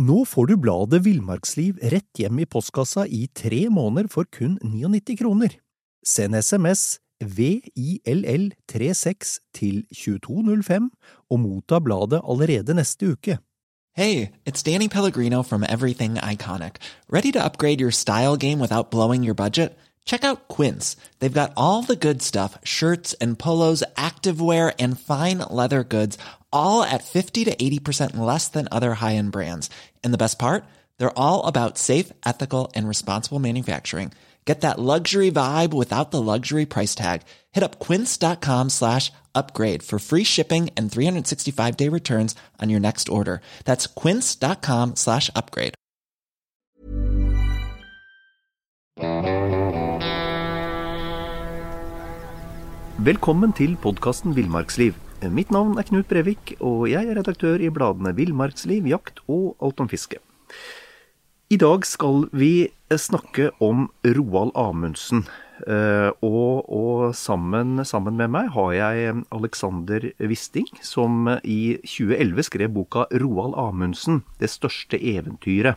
Nå får du bladet Villmarksliv rett hjem I postkassa I 3 måneder for kun 99 kroner. Send SMS VILL36 til 2205 og motta bladet allerede neste uke. Hey, it's Danny Pellegrino from Everything Iconic. Ready to upgrade your style game without blowing your budget? Check out Quince. They've got all the good stuff, shirts and polos, activewear, and fine leather goods, all at 50 to 80% less than other high-end brands. And the best part? They're all about safe, ethical, and responsible manufacturing. Get that luxury vibe without the luxury price tag. Hit up quince.com/upgrade for free shipping and 365-day returns on your next order. That's quince.com/upgrade. Velkommen til podcasten Villmarksliv. Mitt navn Knut Brevik, og jeg redaktør I bladene Villmarksliv, Jakt og Alt om fiske. I dag skal vi snakke om Roald Amundsen, og sammen med meg har jeg Alexander Wisting, som I 2011 skrev boka Roald Amundsen, det største eventyret.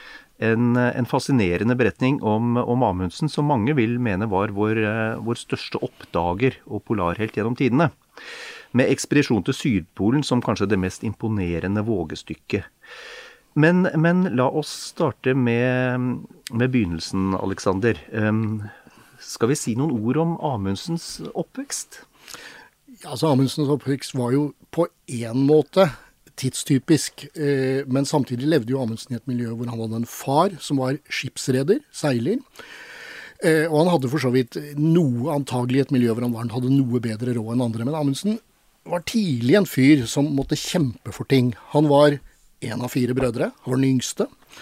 En fascinerende beretning om Amundsen, som mange vil mene var vår største oppdager og polarhelt gjennom tidene, med ekspedisjon til Sydpolen som kanskje det mest imponerende vågestykket. Men la oss starte med begynnelsen, Alexander. Skal vi si noen ord om Amundsens oppvekst? Ja, altså Amundsens oppvekst var jo på en måte tidstypisk, men samtidig levde jo Amundsen I et miljø hvor han hadde en far som var skipsreder, seiler, og han hadde for så vidt antagelig et miljø hvor han hadde noe bedre råd enn andre, men Amundsen var tidlig en fyr som måtte kjempe for ting. Han var en av 4 brødre, han var den yngste,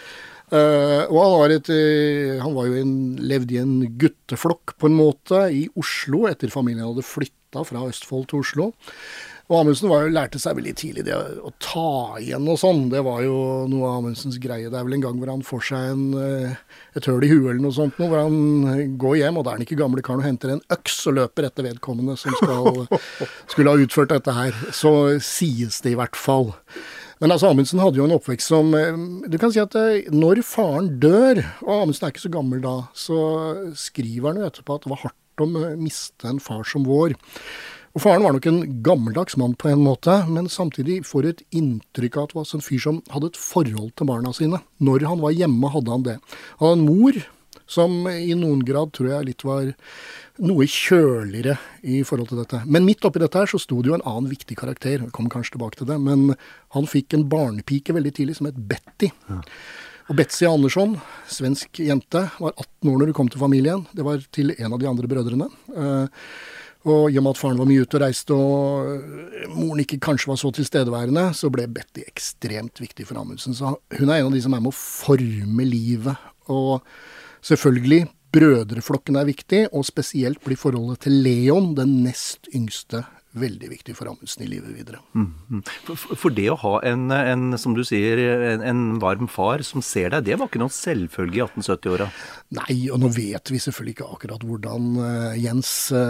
og han levde I en gutteflokk på en måte I Oslo, etter familien hadde flyttet fra Østfold til Oslo. Og Amundsen lærte seg veldig tidlig det å ta igjen og sånn. Det var jo noe av Amundsens greie. Det vel en gang hvor han får seg et høl I huet eller noe sånt, hvor han går hjem, og der han ikke gamle karen og henter en øks og løper etter vedkommende som skulle ha utført dette her. Så sies det I hvert fall. Men altså, Amundsen hadde jo en oppvekst som, du kan si at når faren dør, og Amundsen ikke så gammel da, så skriver han jo etterpå at det var hardt å miste en far som vår. Og faren var nok en gammeldags mann på en måte, men samtidig får et inntrykk av at det var en fyr som hadde et forhold til barna sine. Når han var hjemme hadde han det. Han hadde en mor som I noen grad tror jeg litt var noe kjøligere I forhold til dette. Men midt oppi dette her så stod det jo en annen viktig karakter, jeg kommer kanskje tilbake til det, men han fikk en barnepike veldig tidlig som het Betty. Ja. Og Betsy Andersson, svensk jente, var 18 år når hun kom til familien. Det var til en av de andre brødrene. Og I og med at faren var mye ute og reiste, og moren ikke kanskje var så tilstedeværende, så ble Betty ekstremt viktig for Amundsen. Så hun en av de som med å forme livet. Og selvfølgelig, brødreflokken viktig, og spesielt blir forholdet til Leon, den nest yngste, veldig viktig for Amundsen I livet videre. For det å ha som du sier, en varm far som ser deg, det var ikke noe selvfølge I 1870-åra. Nei, og nå vet vi selvfølgelig ikke akkurat hvordan Jens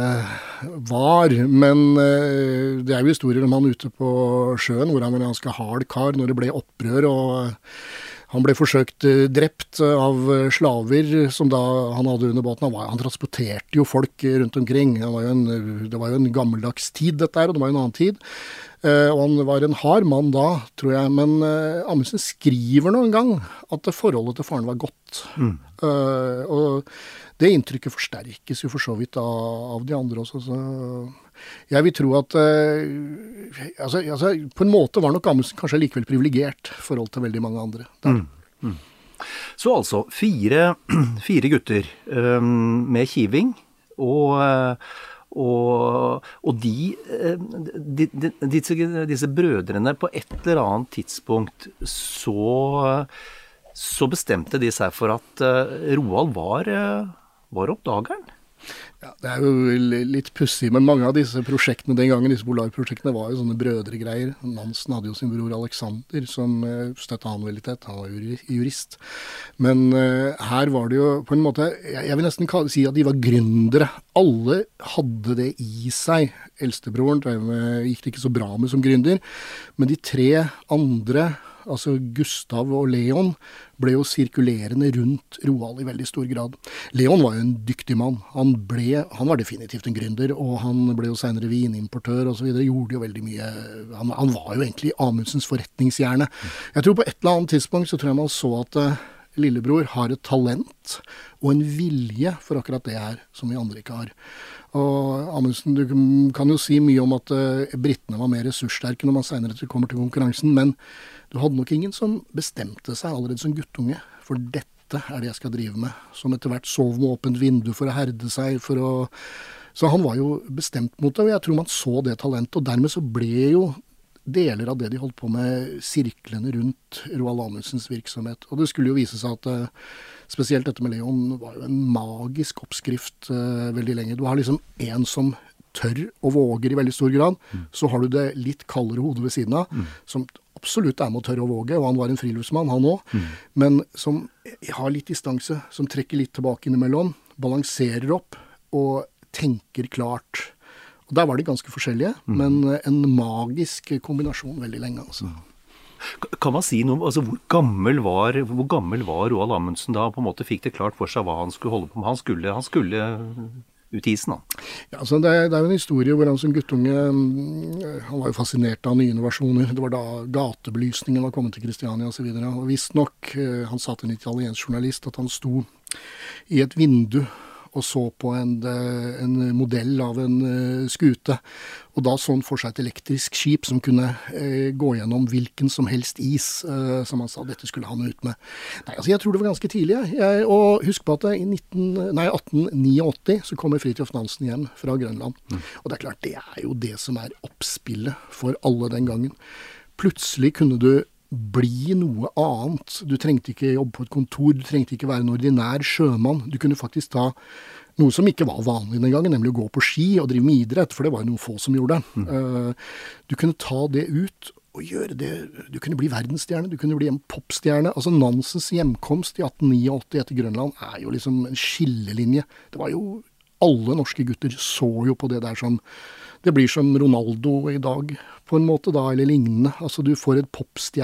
var, men det jo historier om han ute på sjøen, hvor han var en ganske hard kar når det ble opprør, og han ble forsøkt drept av slaver som da han hadde under båten. Han transporterte jo folk rundt omkring. Det var jo en gammeldags tid dette her, og det var jo en annen tid. Og han var en hard mann da, tror jeg. Men Amundsen skriver noen gang at forholdet til faren var godt. Og det inntrykket forsterkes jo for så vidt av de andre også. Så jeg vil tro at på en måte var nok Amundsen kanskje likevel privilegert I forhold til veldig mange andre. Så altså, 4 gutter med kiving, og disse brødrene på et eller annet tidspunkt så bestemte de seg for at Roald var oppdageren. Ja, det jo litt pussig, men mange av disse prosjektene den gangen, disse polarprosjektene var jo sånne brødregreier. Nansen hadde jo sin bror Alexander som støttet han veldig tett, han var jurist. Men her var det jo på en måte, jeg vil nesten si at de var gründere. Alle hadde det I seg. Eldstebroren gikk det ikke så bra med som gründer, men de 3 andre Altså Gustav og Leon ble jo sirkulerende rundt Roald i veldig stor grad. Leon var jo en dyktig mann. Han var definitivt en gründer, og han ble jo senere vinimportør og så videre. Gjorde jo veldig mye. Han var jo egentlig Amundsens forretningshjerne. Jeg tror på et eller annet tidspunkt så tror jeg man så at lillebror har et talent og en vilje for akkurat det her som vi andre ikke har. Og Amundsen, du kan jo si mye om at brittene var mer ressurssterke når man senere kommer til konkurransen, men du hadde nok ingen som bestemte seg allerede som guttunge, for dette er det jeg skal drive med. Som etter hvert sov med åpent vindu for å herde seg, Så han var jo bestemt mot det, og jeg tror man så det talentet, og dermed så ble jo deler av det de holdt på med sirklene rundt Roald Amundsens virksomhet. Og det skulle jo vise seg at spesielt dette med Leon var jo en magisk oppskrift veldig lenge. Du har liksom en som tør og våger i veldig stor grad, så har du det litt kaldere hodet ved siden av, som absolutt med å tørre å våge, og han var en friluftsmann, han også, men som har litt distanse, som trekker litt tilbake innimellom, balanserer opp og tenker klart. Og der var de ganske forskjellige, men en magisk kombinasjon veldig lenge, altså. Kan man si noe om altså, hvor gammel var Roald Amundsen da på en måte fikk det klart for seg hva han skulle holde på med? Han skulle ut i isen, da. Ja, altså, det er jo en historie hvor han som guttunge, han var jo fascinert av nye innovasjoner. Det var da gatebelysningen var kommet til Kristiania og så videre. Og visst nok, han sa til en italiensk journalist at han sto i et vindu og så på en modell av en skute, og da så han for seg et elektrisk skip som kunne gå gjennom hvilken som helst is, som han sa, dette skulle han ut med. Nei, altså jeg tror det var ganske tidlig, og husk på at i 1889 så kommer Fridtjof Nansen hjem fra Grønland, og det er klart, det er jo det som er oppspillet for alle den gangen. Plutselig kunne du bli noe annet. Du trengte ikke jobbe på et kontor, du trengte ikke være en ordinær sjømann. Du kunne faktisk ta noe som ikke var vanlig den gangen, nemlig å gå på ski og drive med idrett, for det var jo noen få som gjorde det. Du kunne ta det ut og gjøre det. Du kunne bli verdensstjerne, du kunne bli en popstjerne. Altså Nansens hjemkomst i 1889 etter Grønland er jo liksom en skillelinje. Det var jo alle norske gutter så jo på det der som det blir som Ronaldo i dag, på en måte da, eller lignende. Altså du får et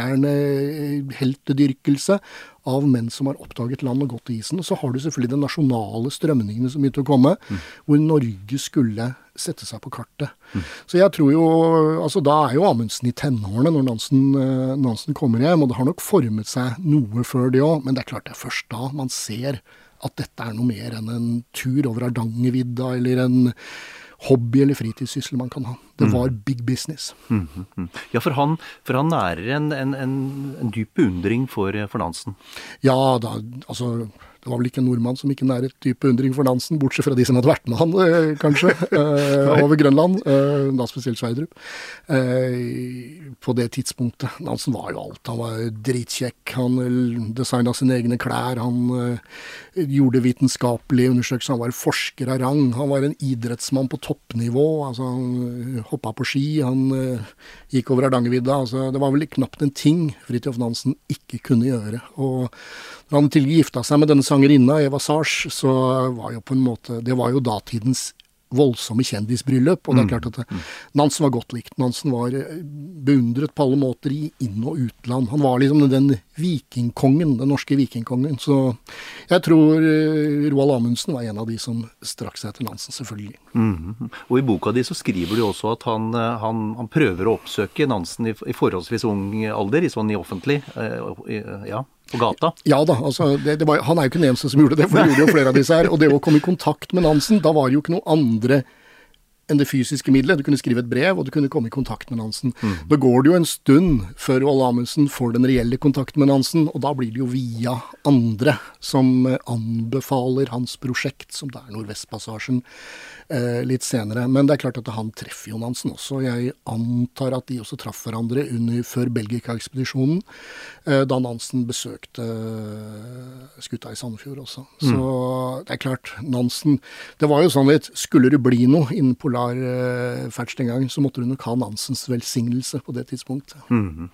popstjerne-heltedyrkelse av menn som har oppdaget land og gått i isen. Og så har du selvfølgelig de nasjonale strømningene som begynte å komme, hvor Norge skulle sette seg på kartet. Så jeg tror jo, altså da er jo Amundsen i tenårene når Nansen kommer hjem, og det har nok formet seg noe før det også, men det er klart det er først da man ser at dette er noe mer enn en tur over Hardangervidda, eller en hobby eller fritidssyssel man kan ha. Det var big business. Ja, for han nærer en dyp beundring for Nansen. Ja, altså det var vel ikke en nordmann som ikke næret dyp beundring for Nansen, bortsett fra de som hadde vært med han, kanskje, over Grønland, da spesielt Sverdrup. På det tidspunktet. Nansen var jo alt. Han var dritkjekk, han designet sine egne klær, han gjorde vitenskapelige undersøkelser, han var forsker av rang, han var en idrettsmann på toppnivå, altså han hoppet på ski, han gikk over Hardangervidda, altså det var vel knapt en ting Fridtjof Nansen ikke kunne gjøre, og når han til gifta seg med denne sangerinna, Eva Sars, så var jo på en måte, det var jo datidens voldsomme kjendisbryllup, og det er klart at Nansen var godt likt. Nansen var beundret på alle måter i inn- og utland. Han var liksom den vikingkongen, den norske vikingkongen. Så jeg tror Roald Amundsen var en av de som strakk seg til Nansen, selvfølgelig. Og i boka di så skriver du også at han prøver å oppsøke Nansen i forholdsvis ung alder, i offentlig, ja, på gata. Ja da, altså, han er jo ikke den eneste som gjorde det, for det gjorde jo flere av disse her. Og det å komme i kontakt med Nansen, da var det jo ikke noe andre enn det fysiske middelet. Du kunne skrive et brev, og du kunne komme i kontakt med Nansen. Da går det jo en stund før Roald Amundsen får den reelle kontakten med Nansen, og da blir det jo via andre som anbefaler hans prosjekt, som det er Nordvestpassasjen, litt senere. Men det er klart at han treffer jo Nansen også. Jeg antar at de også traff hverandre før Belgika-ekspedisjonen, da Nansen besøkte skuta i Sandefjord også. Så det er klart, Nansen, det var jo sånn at skulle det bli noe innen polarferds den gang, så måtte du nok ha Nansens velsignelse på det tidspunktet.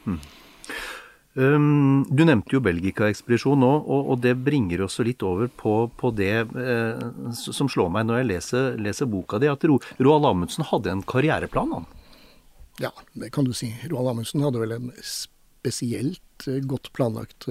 Du nevnte jo Belgika-ekspedisjon nå, og det bringer oss litt over på det som slår meg når jeg leser boka di, at Roald Amundsen hadde en karriereplan, han. Ja, det kan du si. Roald Amundsen hadde vel en spesielt godt planlagt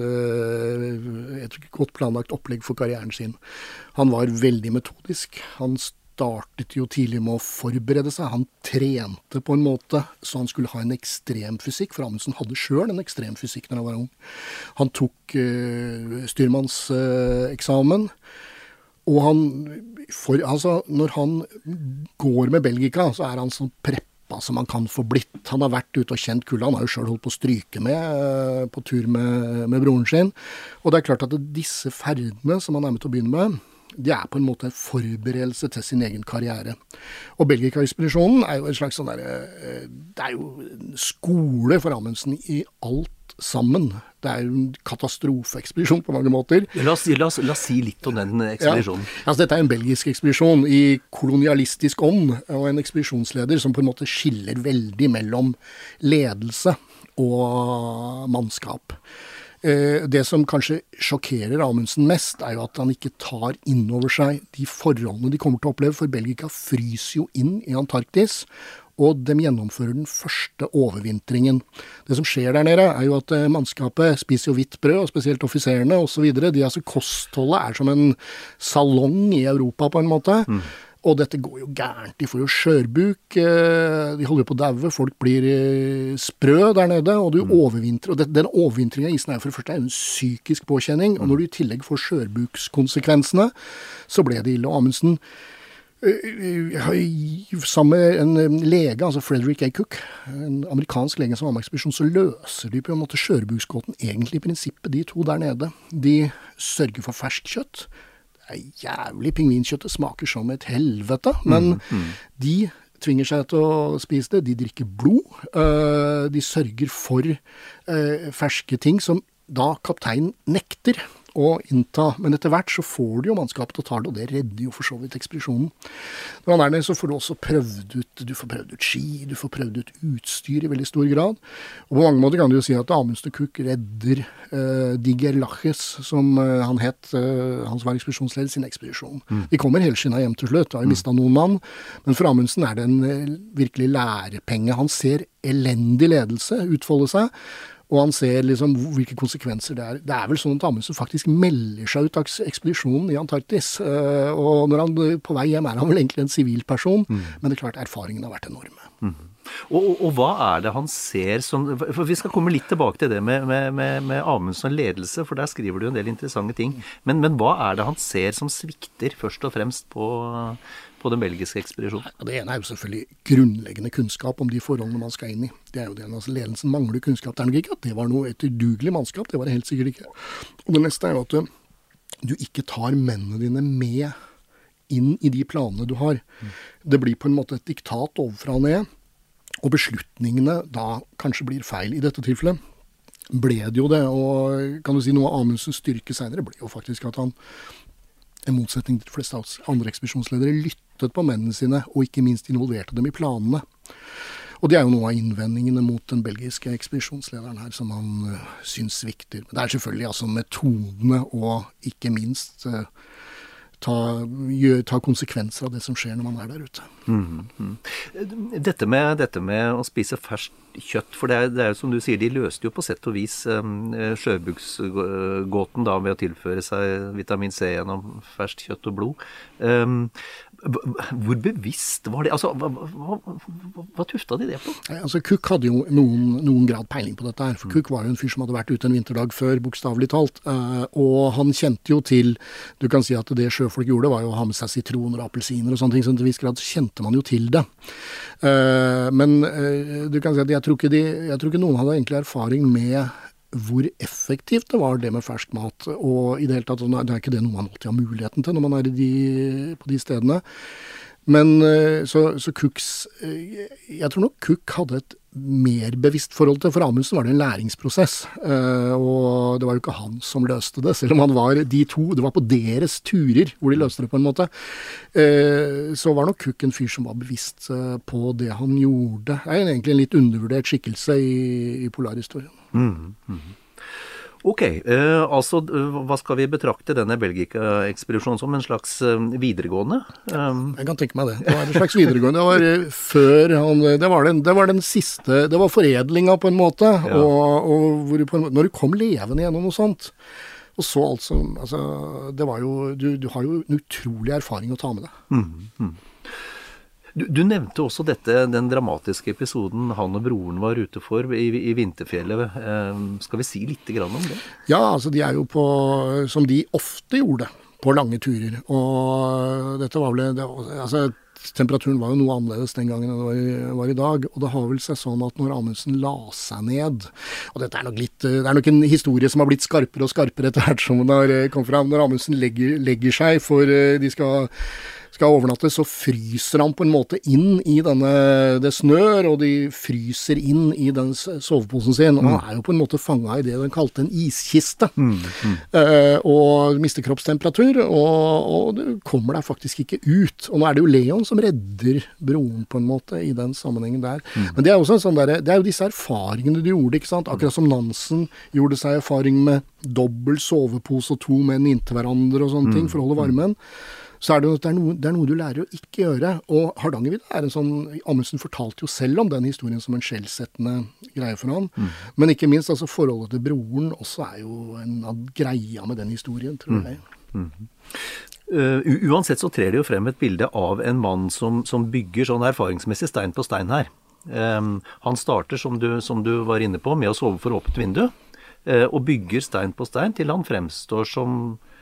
opplegg for karrieren sin. Han var veldig metodisk. Han startet jo tidlig med å forberede seg. Han trente på en måte så han skulle ha en ekstremfysikk, for Amundsen hadde selv en ekstremfysikk når han var ung. Han tok styrmannseksamen, og når han går med Belgica, så han sånn preppa som han kan få blitt. Han har vært ute og kjent kulda. Han har jo selv holdt på å stryke med på tur med broren sin. Og det klart at disse ferdene som han med til å begynne med, det på en måte en forberedelse til sin egen karriere. Og Belgica-ekspedisjonen jo en slags sånn det jo en skole for Amundsen i alt sammen. Det jo en katastrofeekspedisjon på mange måter. La oss si litt om den ekspedisjonen. Ja, altså dette en belgisk ekspedisjon i kolonialistisk ånd, og en ekspedisjonsleder som på en måte skiller veldig mellom ledelse og mannskap. Det som kanskje sjokkerer Amundsen mest, jo at han ikke tar inn over seg de forholdene de kommer til å oppleve, for Belgica fryser jo inn i Antarktis, og de gjennomfører den første overvintringen. Det som skjer der nede jo at mannskapet spiser jo hvitt brød, og spesielt offiserene og så videre. Kostholdet som en salong i Europa på en måte. Og dette går jo gærent. De får jo skjørbuk, de holder på å daue, folk blir sprø der nede, og du overvintrer. Og den overvintringen av isen for det første en psykisk påkjenning, og når du i tillegg får skjørbukskonsekvensene, så ble det ille. Og Amundsen, sammen med en lege, altså Frederick A. Cook, en amerikansk lege som var med ekspedisjon, så løser de på en måte skjørbuksgåten egentlig i prinsippet, de to der nede. De sørger for ferskt kjøtt. Jævlig pingvinkjøttet smaker som et helvete, men de tvinger seg til å spise det. De drikker blod. De sørger for ferske ting som da kapteinen nekter å innta. Men etter hvert så får de jo mannskapet til å ta det, og det redder jo for så vidt ekspedisjonen. Når han der, så får du også prøvd ut ski, du får prøvd ut utstyr i veldig stor grad. Og på mange måter kan du jo si at Amundsen og Cook redder Diger Laches, som han het, han som var ekspedisjonsleder, sin ekspedisjon. De kommer helskinnet hjem til slutt, har jo mistet noen mann, men for Amundsen det en virkelig lærepenge. Han ser elendig ledelse utfolde seg, og han ser liksom hvilke konsekvenser det Det vel sånn at Amundsen faktisk melder seg ut av ekspedisjonen i Antarktis. Og når han på vei hjem han vel egentlig en sivilperson, men det klart erfaringen har vært enorme. Og hva det han ser som... For vi skal komme litt tilbake til det med Amundsen og ledelse, for der skriver du en del interessante ting. Men hva det han ser som svikter først og fremst på den belgiske ekspedisjonen? Det ene jo selvfølgelig grunnleggende kunnskap om de forholdene man skal inn i. Det jo det. Altså, ledelsen mangler kunnskap. Det nok ikke at det var noe et udugelig mannskap, det var det helt sikkert ikke. Og det neste jo at du ikke tar mennene dine med inn i de planene du har. Det blir på en måte et diktat overfra og ned, og beslutningene da kanskje blir feil. I dette tilfellet ble det jo det, og kan du si noe av Amundsens styrke senere ble jo faktisk at han i motsetning til de fleste andre ekspedisjonsledere lyttet på mennene sine, og ikke minst involverte dem i planene. Og det jo noe av innvendingene mot den belgiske ekspedisjonslederen her, som han synes svikter. Men det selvfølgelig altså metodene, og ikke minst ta konsekvenser av det som skjer når man der ute. Dette med å spise ferskt kjøtt, for det jo som du sier, de løste jo på sett og vis skjørbuksgåten da ved å tilføre seg vitamin C gjennom ferskt kjøtt og blod. Hvor bevisst var det? Altså, hva tufta de det på? Altså, Cook hadde jo noen grad peiling på dette her, for Cook var jo en fyr som hadde vært ute en vinterdag før, bokstavelig talt, og han kjente jo til, du kan si at det sjøfolk gjorde var jo å ha med seg sitroner og appelsiner og sånne ting, så til en viss grad kjente man jo til det. Men du kan si at jeg tror ikke noen hadde egentlig erfaring med hvor effektivt det var det med fersk mat, og i det hele tatt, det ikke det noe man alltid har muligheten til når man på de stedene. Men så Cooks, jeg tror nok Cook hadde et mer bevisst forhold til, for Amundsen var det en læringsprosess, og det var jo ikke han som løste det, selv om han var de to, det var på deres turer hvor de løste det på en måte. Så var nok Cook en fyr som var bevisst på det han gjorde. Det egentlig en litt undervurdert skikkelse i polarhistorien. Ok, altså hva skal vi betrakte denne Belgika-ekspedisjonen som? En slags videregående? Jeg kan tenke meg det. Det var en slags videregående. Det var før han, det var den siste, det var foredlinga på en måte, ja. og hvor du når du kom levende gjennom noe sånt, og så altså, det var jo, du har jo en utrolig erfaring å ta med deg. Du nevnte også den dramatiske episoden han og broren var ute for i Vinterfjellet. Skal vi si litt grann om det? Ja, altså de er jo på, som de ofte gjorde, på lange turer. Og dette var vel, altså temperaturen var jo noe annerledes den gangen enn det var i dag. Og det har vel seg sånn at når Amundsen la seg ned, og dette er nok litt, det er nok en historie som har blitt skarpere og skarpere etter hvert som den har kommet frem, når Amundsen legger seg for de skal overnatte, så fryser han på en måte inn i det snør, og de fryser inn i den soveposen sin, og han er jo på en måte fanget i det den kalte en iskiste, og mister kroppstemperatur, og det kommer der faktisk ikke ut. Og nå er det jo Leon som redder broren på en måte i den sammenhengen der. Men det er også en sånn det er jo disse erfaringene du gjorde, ikke sant? Akkurat som Nansen gjorde seg erfaring med dobbelt sovepose og 2 menn inntil hverandre og sånne ting for å holde varmen. Så er det noe du lærer å ikke gjøre. Og Hardangervidda er en sånn, Amundsen fortalte jo selv om den historien som en skjellsettende greie for han. Men ikke minst, altså forholdet til broren også er jo en av greia med den historien, tror jeg. Uansett så trer det jo frem et bilde av en mann som bygger sånn erfaringsmessig stein på stein her. Han starter, som du var inne på, med å sove for åpent vindu, og bygger stein på stein til han fremstår som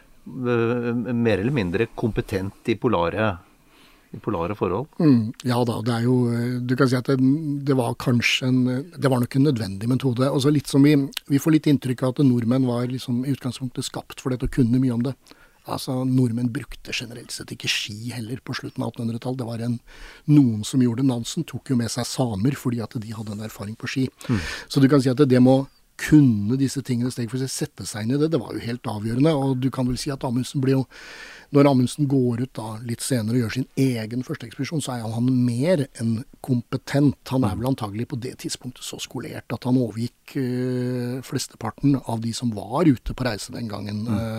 mer eller mindre kompetent i polare forhold. Ja da, det er jo, du kan si at det var kanskje det var nok en nødvendig metode. Og så litt som vi får litt inntrykk av at nordmenn var liksom i utgangspunktet skapt for dette og kunne mye om det. Altså, nordmenn brukte generelt sett ikke ski heller på slutten av 1800-tallet. Det var noen som gjorde det. Nansen tok jo med seg samer fordi at de hadde en erfaring på ski. Så du kan si at det må kunne disse tingene steg for seg, sette seg inn i det var jo helt avgjørende, og du kan vel si at Amundsen ble jo, når Amundsen går ut da litt senere og gjør sin egen første ekspedisjon, så er han mer enn kompetent. Han er vel antagelig på det tidspunktet så skolert at han overgikk flesteparten av de som var ute på reise den gangen.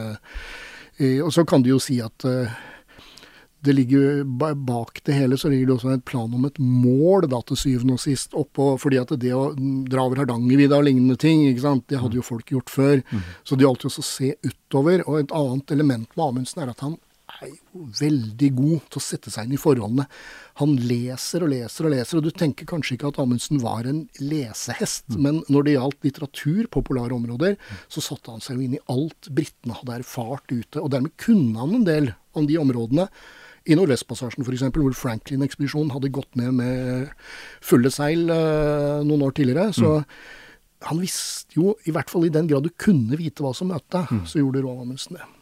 Og så kan du jo si at det ligger bak det hele, så ligger det også en plan om et mål da til syvende og sist oppå, fordi at det å dra over Hardangervidda og lignende ting, ikke sant, det hadde jo folk gjort før. Så det gjaldt jo også å se utover, og et annet element med Amundsen er at han er jo veldig god til å sette seg inn i forholdene. Han leser og leser og leser, og du tenker kanskje ikke at Amundsen var en lesehest, men når det gjaldt litteratur på polare områder, så satte han seg jo inn i alt Britene hadde erfart ute, og dermed kunne han en del om de områdene. I Nordvestpassasjen for eksempel, hvor Franklin-ekspedisjonen hadde gått ned med fulle seil noen år tidligere, så han visste jo, i hvert fall i den grad du kunne vite hva som møtte, så gjorde Roald Amundsen det.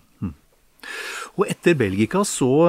Og etter Belgika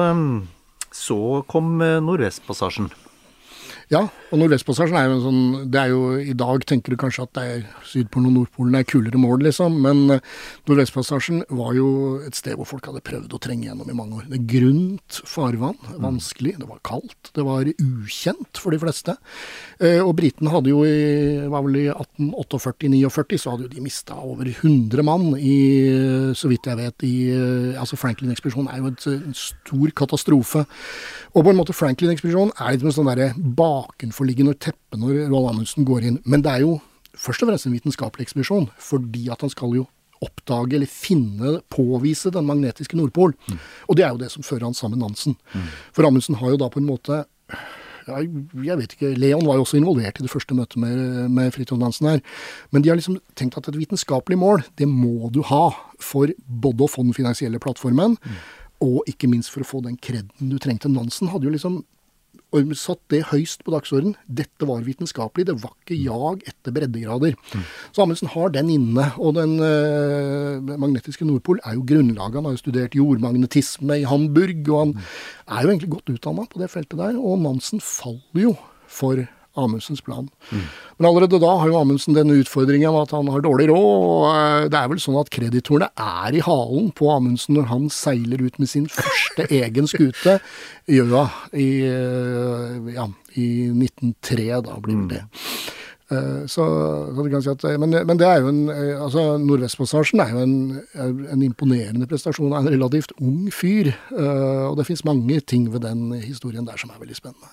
så kom Nordvestpassasjen. Ja, og Nordvestpassasjen er jo en sånn, det er jo, i dag tenker du kanskje at det er Sydpolen og Nordpolen er kulere mål liksom, men Nordvestpassasjen var jo et sted hvor folk hadde prøvd å trenge gjennom i mange år. Det er grunt farvann, vanskelig, det var kaldt, det var ukjent for de fleste. Og britene hadde jo var vel i 1848-49, så hadde jo de mistet over 100 mann i, så vidt jeg vet, altså Franklin-ekspedisjonen er jo en stor katastrofe. Og på en måte Franklin-ekspedisjonen er litt med sånn der bakenforliggende teppe når Roald Amundsen går inn. Men det er jo først og fremst en vitenskapelig ekspedisjon, fordi at han skal jo oppdage eller påvise den magnetiske Nordpol. Og det er jo det som fører han sammen med Nansen. For Amundsen har jo da på en måte, jeg vet ikke, Leon var jo også involvert i det første møtet med Fridtjof Nansen her, men de har liksom tenkt at et vitenskapelig mål, det må du ha for både å få den finansielle plattformen, og ikke minst for å få den kredden du trengte. Nansen hadde jo liksom satt det høyst på dagsordenen. Dette var vitenskapelig, det var ikke jag etter breddegrader. Så Amundsen har den inne, og den magnetiske Nordpol er jo grunnlaget. Han har jo studert jordmagnetisme i Hamburg, og han er jo egentlig godt utdannet på det feltet der, og Nansen faller jo for Amundsens plan. Men allerede da har jo Amundsen denne utfordringen av at han har dårlig råd, og det er vel sånn at kreditorene er i halen på Amundsen når han seiler ut med sin første egen skute, Gjøa, i 1903 da blir det. Så du kan si at, men det jo altså Nordvestpassasjen jo en imponerende prestasjon av en relativt ung fyr, og det finnes mange ting ved den historien der som veldig spennende.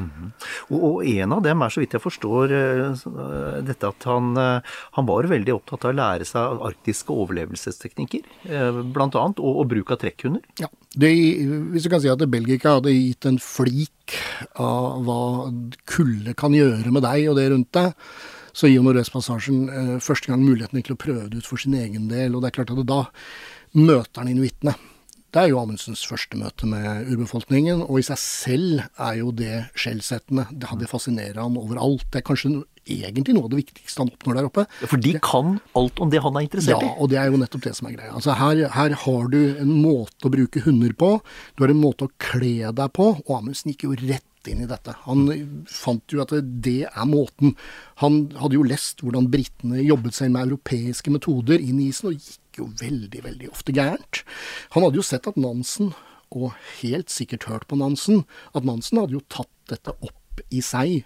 Og en av dem så vidt jeg forstår, dette at han var veldig opptatt av å lære seg arktiske overlevelsesteknikker, blant annet, og bruk av trekkhunder. Ja, hvis du kan si at Belgica hadde gitt en flik av hva kulde kan gjøre med deg og det rundt deg, så gir Nordvestpassasjen første gang muligheten til å prøve det ut for sin egen del, og det klart at da møter han inuittene. Det jo Amundsens første møte med urbefolkningen, og i seg selv jo det skjellsettende. Det fascinerer han overalt. Det kanskje egentlig noe av det viktigste han oppnår der oppe. For de kan alt om det han interessert i. Ja, og det jo nettopp det som greia. Altså her har du en måte å bruke hunder på, du har en måte å kle deg på, og Amundsen gikk jo rett inn i dette. Han fant jo at det måten. Han hadde jo lest hvordan brittene jobbet seg med europeiske metoder inn i isen, og gikk jo veldig, veldig ofte gærent. Han hadde jo sett at Nansen, og helt sikkert hørt på Nansen, at Nansen hadde jo tatt dette opp i seg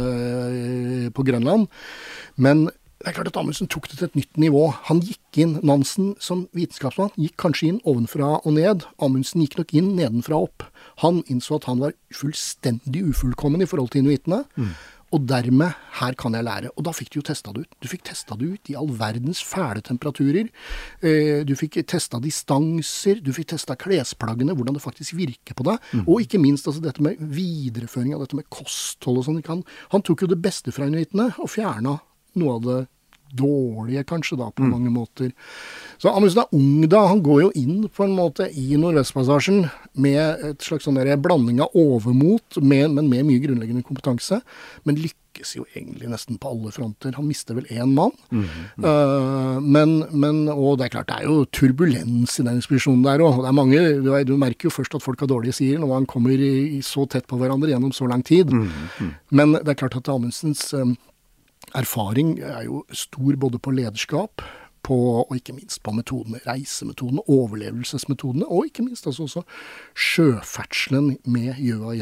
på Grønland. Men det klart at Amundsen tok det til et nytt nivå. Han gikk inn, Nansen som vitenskapsmann, gikk kanskje inn ovenfra og ned. Amundsen gikk nok inn nedenfra og opp. Han innså at han var fullstendig ufullkommen i forhold til inuittene. Og dermed, her kan jeg lære. Og da fikk du jo testet det ut. Du fikk testet det ut i all verdens fæle temperaturer. Du fikk testet distanser, du fikk testet klesplaggene, hvordan det faktisk virker på deg. Og ikke minst altså, dette med videreføring av dette med kosthold og sånn. Han tok jo det beste fra inuittene og fjernet noe av det dårlige kanskje da, på mange måter. Så Amundsen ung da, han går jo inn på en måte i Nordvestpassasjen med et slags sånn der blanding av overmot, men med mye grunnleggende kompetanse, men lykkes jo egentlig nesten på alle fronter. Han mister vel en mann, og det klart, det jo turbulens i den ekspedisjonen der også, og det mange, du merker jo først at folk har dårlige sider når man kommer så tett på hverandre gjennom så lang tid, men det klart at Amundsens erfaring jo stor både på lederskap, og ikke minst på metodene, reisemetodene, overlevelsesmetodene, og ikke minst altså også sjøferdselen med gjøa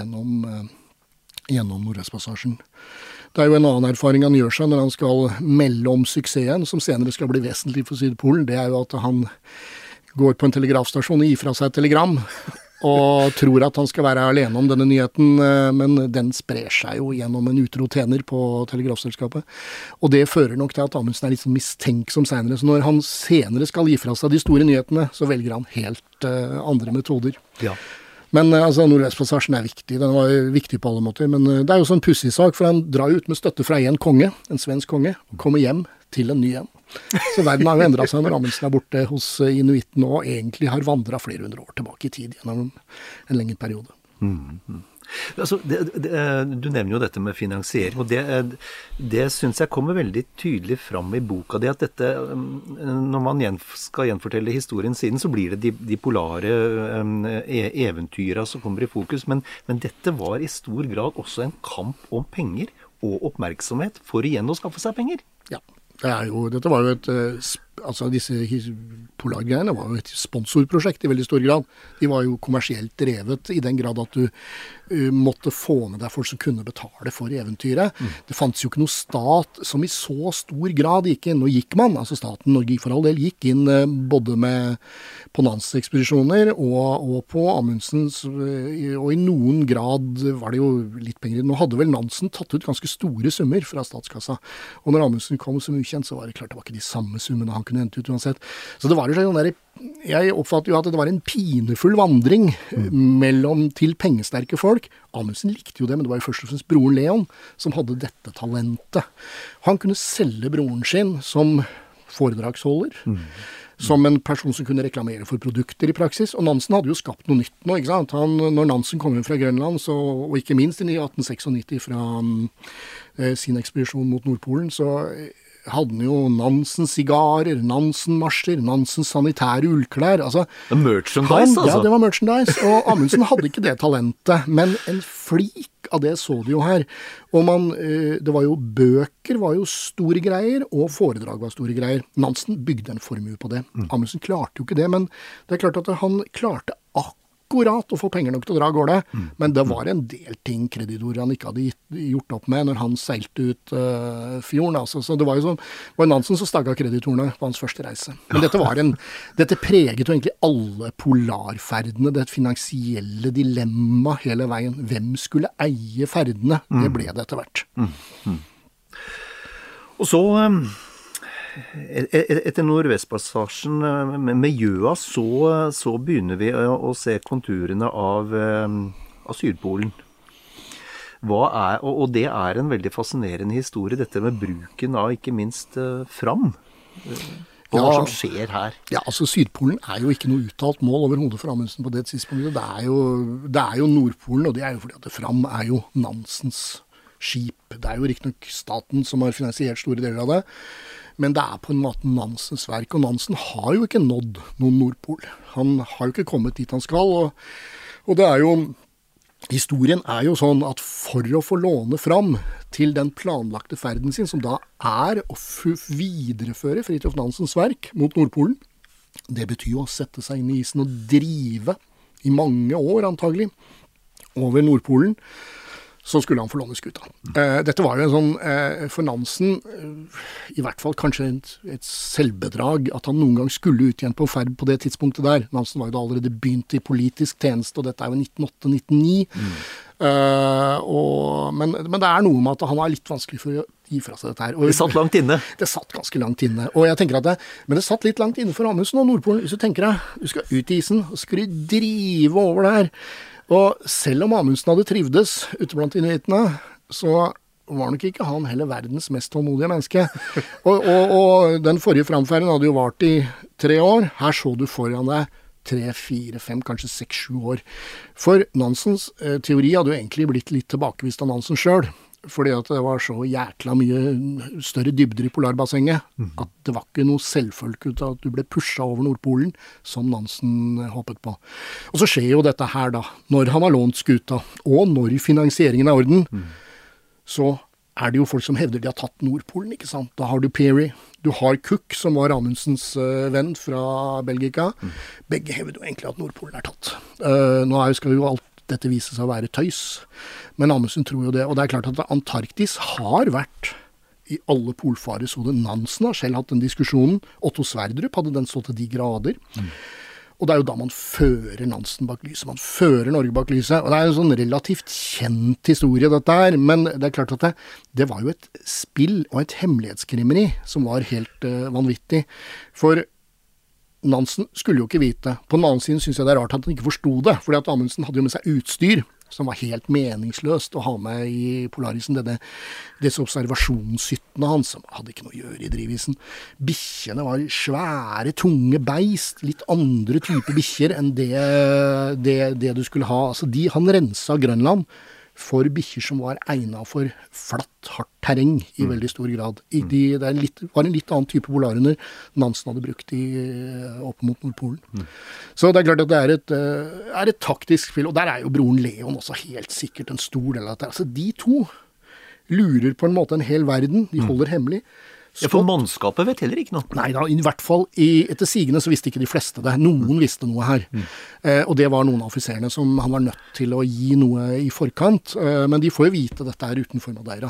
gjennom Nordvestpassasjen. Det jo en annen erfaring han gjør seg når han skal melde om suksessen, som senere skal bli vesentlig for Sydpolen, det jo at han går på en telegrafstasjon og gir fra seg et telegram, og tror at han skal være alene om denne nyheten, men den sprer seg jo gjennom en utro tjener på telegrafselskapet. Og det fører nok til at Amundsen litt sånn mistenksom senere, så når han senere skal gi fra seg de store nyhetene, så velger han helt andre metoder. Ja. Men altså, Nordvestpassasjen viktig, den var viktig på alle måter, men det jo sånn pussig sak, for han drar ut med støtte fra en konge, en svensk konge, og kommer hjem til en ny en. Så verden har jo endret seg når Amundsen borte hos inuitten og egentlig har vandret flere hundre år tilbake i tid gjennom en lengre periode. Altså, du nevner jo dette med finansiering, og det synes jeg kommer veldig tydelig fram i boka di, at dette, når man skal gjenfortelle historien siden, så blir det de polare eventyra som kommer i fokus, men dette var i stor grad også en kamp om penger og oppmerksomhet for igjen å skaffe seg penger. Ja. Dette var jo altså disse polargreiene var jo et sponsorprosjekt i veldig stor grad. De var jo kommersielt drevet i den grad at du måtte få med deg folk som kunne betale for eventyret. Det fantes jo ikke noe stat som i så stor grad gikk inn. Nå gikk man, altså staten Norge for all del, gikk inn både på Nansen-ekspedisjoner og på Amundsens, og i noen grad var det jo litt penger. Nå hadde vel Nansen tatt ut ganske store summer fra statskassa, og når Amundsen kom som ukjent, så var det klart det var ikke de samme summene han kunne hente ut uansett. Så det var jo sånn der, jeg oppfatter jo at det var en pinefull vandring til pengesterke folk. Amundsen likte jo det, men det var jo først og fremst broren Leon som hadde dette talentet. Han kunne selge broren sin som foredragsholder, som en person som kunne reklamere for produkter i praksis, og Nansen hadde jo skapt noe nytt nå, ikke sant? Når Nansen kom inn fra Grønland, og ikke minst i 1896 fra sin ekspedisjon mot Nordpolen, så hadde han jo Nansen-sigarer, Nansen-marsjer, Nansen-sanitære ullklær. Altså, merchandise, altså? Ja, det var merchandise, og Amundsen hadde ikke det talentet, men en flik av det så de jo her. Og det var jo bøker, var jo store greier, og foredrag var store greier. Nansen bygde en formue på det. Amundsen klarte jo ikke det, men det klart at han klarte akkurat akkurat å få penger nok til å dra av gårde, men det var en del ting kreditorer han ikke hadde gjort opp med når han seilte ut fjorden. Altså. Så det var jo var Nansen som stagget kreditorene på hans første reise. Men dette preget jo egentlig alle polarferdene, det finansielle dilemma hele veien. Hvem skulle eie ferdene? Det ble det etter hvert. Og så, etter Nordvestpassasjen med Gjøa, så begynner vi å se konturene av Sydpolen. Og det en veldig fascinerende historie, dette med bruken av ikke minst Fram. Hva som skjer her? Ja, altså Sydpolen jo ikke noe uttalt mål overhodet for Amundsen på det tidspunktet. Det jo Nordpolen, og det jo fordi at Fram jo Nansens skip. Det jo riktig nok staten som har finansiert store deler av det, men det på en måte Nansens verk, og Nansen har jo ikke nådd noen Nordpol. Han har jo ikke kommet dit han skal, og det jo historien jo sånn at for å få låne Fram til den planlagte ferden sin, som da å videreføre Fridtjof Nansens verk mot Nordpolen, det betyr jo å sette seg inn i isen og drive i mange år antagelig over Nordpolen, så skulle han få låne skuta. Dette var jo en sånn, for Nansen, i hvert fall kanskje et selvbedrag, at han noen gang skulle ut igjen på ferd på det tidspunktet der. Nansen var jo da allerede begynt i politisk tjeneste, og dette jo 1908-1909. Men det noe med at han litt vanskelig for å gi fra seg dette her. Det satt langt inne. Det satt ganske langt inne. Og jeg tenker at men det satt litt langt inne for Amundsen og Nordpolen. Hvis du tenker deg, du skal ut i isen, og skal du drive over der. Og selv om Amundsen hadde trivdes ute blant inuittene, så var nok ikke han heller verdens mest tålmodige menneske. Og den forrige framferden hadde jo vart i 3 år. Her så du foran deg 3, 4, 5, kanskje 6, 7 år. For Nansens teori hadde jo egentlig blitt litt tilbakevist av Nansen selv, fordi at det var så jækla mye større dybder i polarbassenget, at det var ikke noe selvfølge ut av at du ble pushet over Nordpolen, som Nansen håpet på. Og så skjer jo dette her da, når han har lånt skuta, og når finansieringen orden, så det jo folk som hevder de har tatt Nordpolen, ikke sant? Da har du Peary, du har Cook, som var Amundsens venn fra Belgika. Begge hevder jo egentlig at Nordpolen tatt. Nå skal jo alt dette viser seg å være tøys, men Amundsen tror jo det, og det klart at Antarktis har vært i alle polfarer, så det Nansen har selv hatt den diskusjonen. Otto Sverdrup hadde den stått til de grader, og det jo da man fører Nansen bak lyset, man fører Norge bak lyset, og det en sånn relativt kjent historie dette her, men det klart at det var jo et spill og et hemmelighetskrimmeri som var helt vanvittig, for Nansen skulle jo ikke vite. På den annen siden synes jeg det rart at han ikke forstod det, fordi at Amundsen hadde jo med seg utstyr som var helt meningsløst å ha med i Polarisen. Disse observasjonshyttene hans, som hadde ikke noe å gjøre i drivisen. Bikkjene var svære, tunge beist, litt andre typer bikkjer enn det du skulle ha. Altså han renset Grønland for bikkjer som var egnet for flatt, hardt terreng i veldig stor grad. Det var en litt annen type polarhunder Nansen hadde brukt opp mot Nordpolen. Så det klart at det et taktisk spill, og der jo broren Leon også helt sikkert en stor del av dette. Altså de to lurer på en måte en hel verden, de holder hemmelig. Ja, for mannskapet vet heller ikke noe. Nei da, i hvert fall etter sigende så visste ikke de fleste det. Noen visste noe her. Og det var noen av offiserene som han var nødt til å gi noe i forkant. Men de får jo vite dette her utenfor Madeira.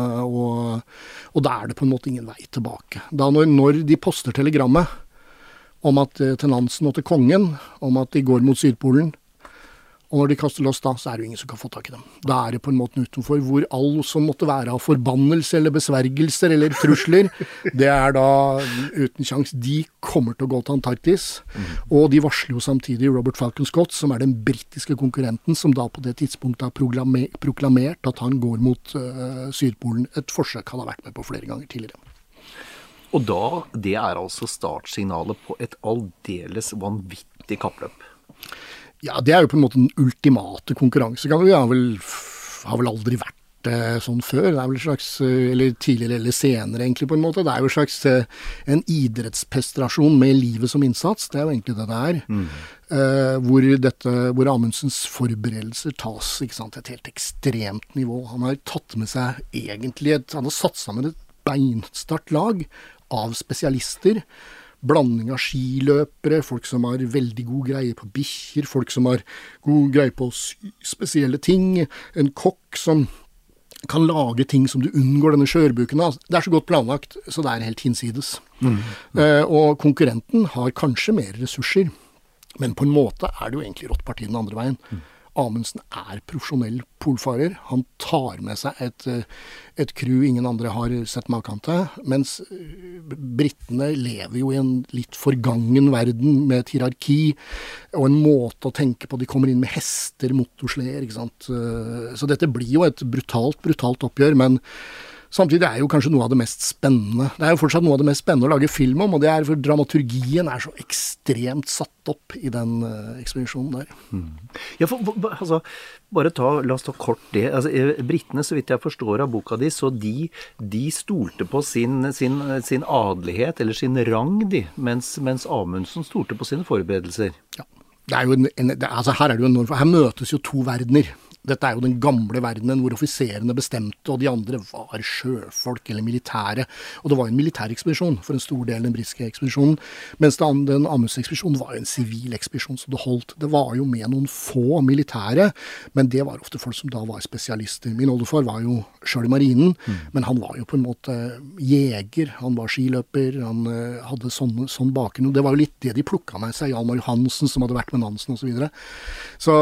Og da det på en måte ingen vei tilbake. Da når de poster telegrammet om at til Nansen og til kongen, om at de går mot Sydpolen, og når de kaster loss da, så det jo ingen som kan få tak i dem. Da det på en måte utenfor, hvor all som måtte være av forbannelse eller besvergelser eller trusler, det da uten sjans. De kommer til å gå til Antarktis, og de varsler jo samtidig Robert Falcon Scott, som den britiske konkurrenten, som da på det tidspunktet har proklamert at han går mot Sydpolen. Et forsøk han har vært med på flere ganger tidligere. Og da, det altså startsignalet på et aldeles vanvittig kappløp. Ja, det jo på en måte den ultimate konkurranse. Vi har vel aldri vært sånn før. Det vel en slags, eller tidligere eller senere egentlig på en måte. Det jo en slags en idrettsprestasjon med livet som innsats. Det jo egentlig det hvor Amundsens forberedelser tas, ikke sant, et helt ekstremt nivå. Han har tatt med seg egentlig han har satt sammen et beinstart lag av spesialister blanding av skiløpere, folk som har veldig god greie på bikkjer, folk som har god greie på spesielle ting, en kokk som kan lage ting som du unngår denne skjørbuken av. Det så godt planlagt, så det helt hinsides. Og konkurrenten har kanskje mer ressurser, men på en måte det jo egentlig rått parti den andre veien. Amundsen profesjonell polfarer. Han tar med seg et crew ingen andre har sett maken til, mens brittene lever jo i en litt forgangen verden med et hierarki og en måte å tenke på. De kommer inn med hester, motorsleder, ikke sant. Så dette blir jo et brutalt oppgjør, men samtidig jo kanskje noe av det mest spennende. Det jo fortsatt noe av det mest spennende å lage film om, og det for dramaturgien så ekstremt satt opp i den ekspedisjonen der. Ja, altså, la oss ta kort det. Altså, brittene, så vidt jeg forstår av boka di, så de stolte på sin adelighet, eller sin rang, mens Amundsen stolte på sine forberedelser. Ja, det jo altså her det jo enormt, her møtes jo to verdener. Dette jo den gamle verdenen hvor offiserene bestemte, og de andre var sjøfolk eller militære. Og det var en militærekspedisjon for en stor del den britiske ekspedisjonen, mens den Amundsen-ekspedisjonen var jo en sivil ekspedisjon, så det holdt. Det var jo med noen få militære, men det var ofte folk som da var spesialister. Min oldefar var jo selv i marinen, men han var jo på en måte jeger, han var skiløper, han hadde sånn bakgrunn. Det var jo litt det de plukket med seg, Hjalmar Johansen som hadde vært med Nansen og så videre. Så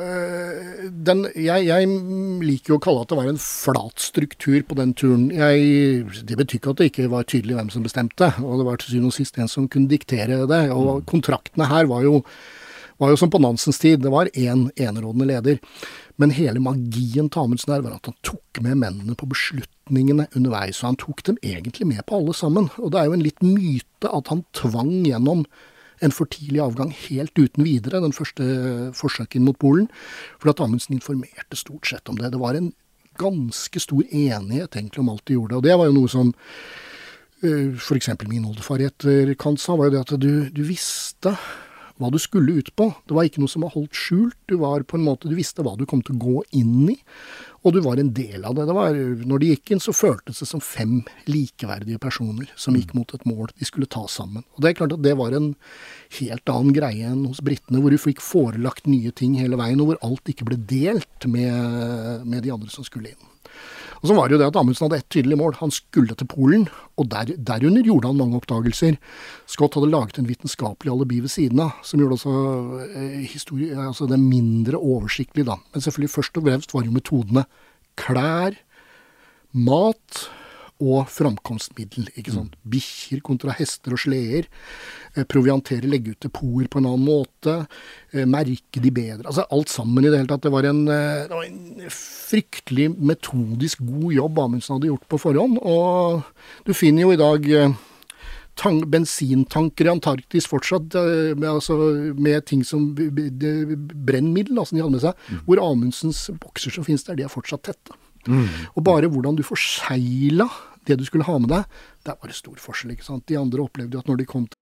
jeg liker jo å kalle at det var en flat struktur på den turen. Det betyr ikke at det ikke var tydelig hvem som bestemte, og det var til syvende og sist en som kunne diktere det, og kontraktene her var jo som på Nansens tid, det var en enerådende leder. Men hele magien til Amundsen var at han tok med mennene på beslutningene underveis, og han tok dem egentlig med på alle sammen. Og det jo en litt myte at han tvang gjennom en for tidlig avgang helt uten videre, den første forsøken mot Polen, for at Amundsen informerte stort sett om det. Det var en ganske stor enighet egentlig om alt de gjorde, og det var jo noe som for eksempel min oldefar i etterkant sa, var jo det at du visste hva du skulle ut på. Det var ikke noe som var holdt skjult. Du var på en måte, du visste hva du kom til å gå inn i, og du var en del av det. Når de gikk inn, så føltes det som 5 likeverdige personer som gikk mot et mål de skulle ta sammen. Og det klart at det var en helt annen greie enn hos brittene, hvor du fikk forelagt nye ting hele veien, og hvor alt ikke ble delt med de andre som skulle inn. Og så var det jo det at Amundsen hadde et tydelig mål. Han skulle til Polen, og derunder gjorde han mange oppdagelser. Scott hadde laget en vitenskapelig alibi ved siden av, som gjorde også det mindre oversiktlig da. Men selvfølgelig først og fremst var jo metodene klær, mat og framkomstmiddel, ikke sant? Bikkjer kontra hester og sleder, proviantere, legge ut depot på en annen måte, merke de bedre, altså alt sammen i det hele tatt. Det var en fryktelig metodisk god jobb Amundsen hadde gjort på forhånd, og du finner jo i dag bensintanker i Antarktis fortsatt, med ting som brennmiddel, som de hadde med seg, hvor Amundsens bokser som finnes der, de fortsatt tette. Og bare hvordan du forsegla det du skulle ha med deg, det var en stor forskjell, ikke sant? De andre opplevde jo at når de kom til...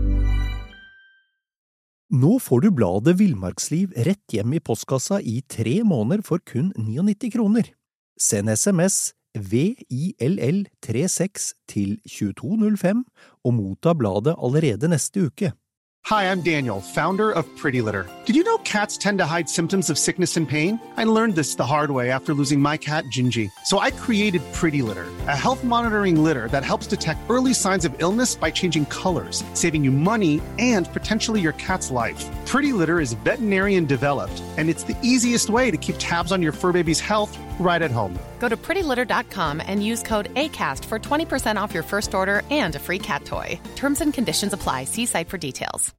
Nå får du bladet Villmarksliv rett hjem i postkassa i 3 måneder for kun 99 kroner. Send SMS VILL36 til 2205 og motta bladet allerede neste uke. Hi, I'm Daniel, founder of Pretty Litter. Did you know cats tend to hide symptoms of sickness and pain? I learned this the hard way after losing my cat, Gingy. So I created Pretty Litter, a health monitoring litter that helps detect early signs of illness by changing colors, saving you money and potentially your cat's life. Pretty Litter is veterinarian developed, and it's the easiest way to keep tabs on your fur baby's health right at home. Go to prettylitter.com and use code ACAST for 20% off your first order and a free cat toy. Terms and conditions apply. See site for details.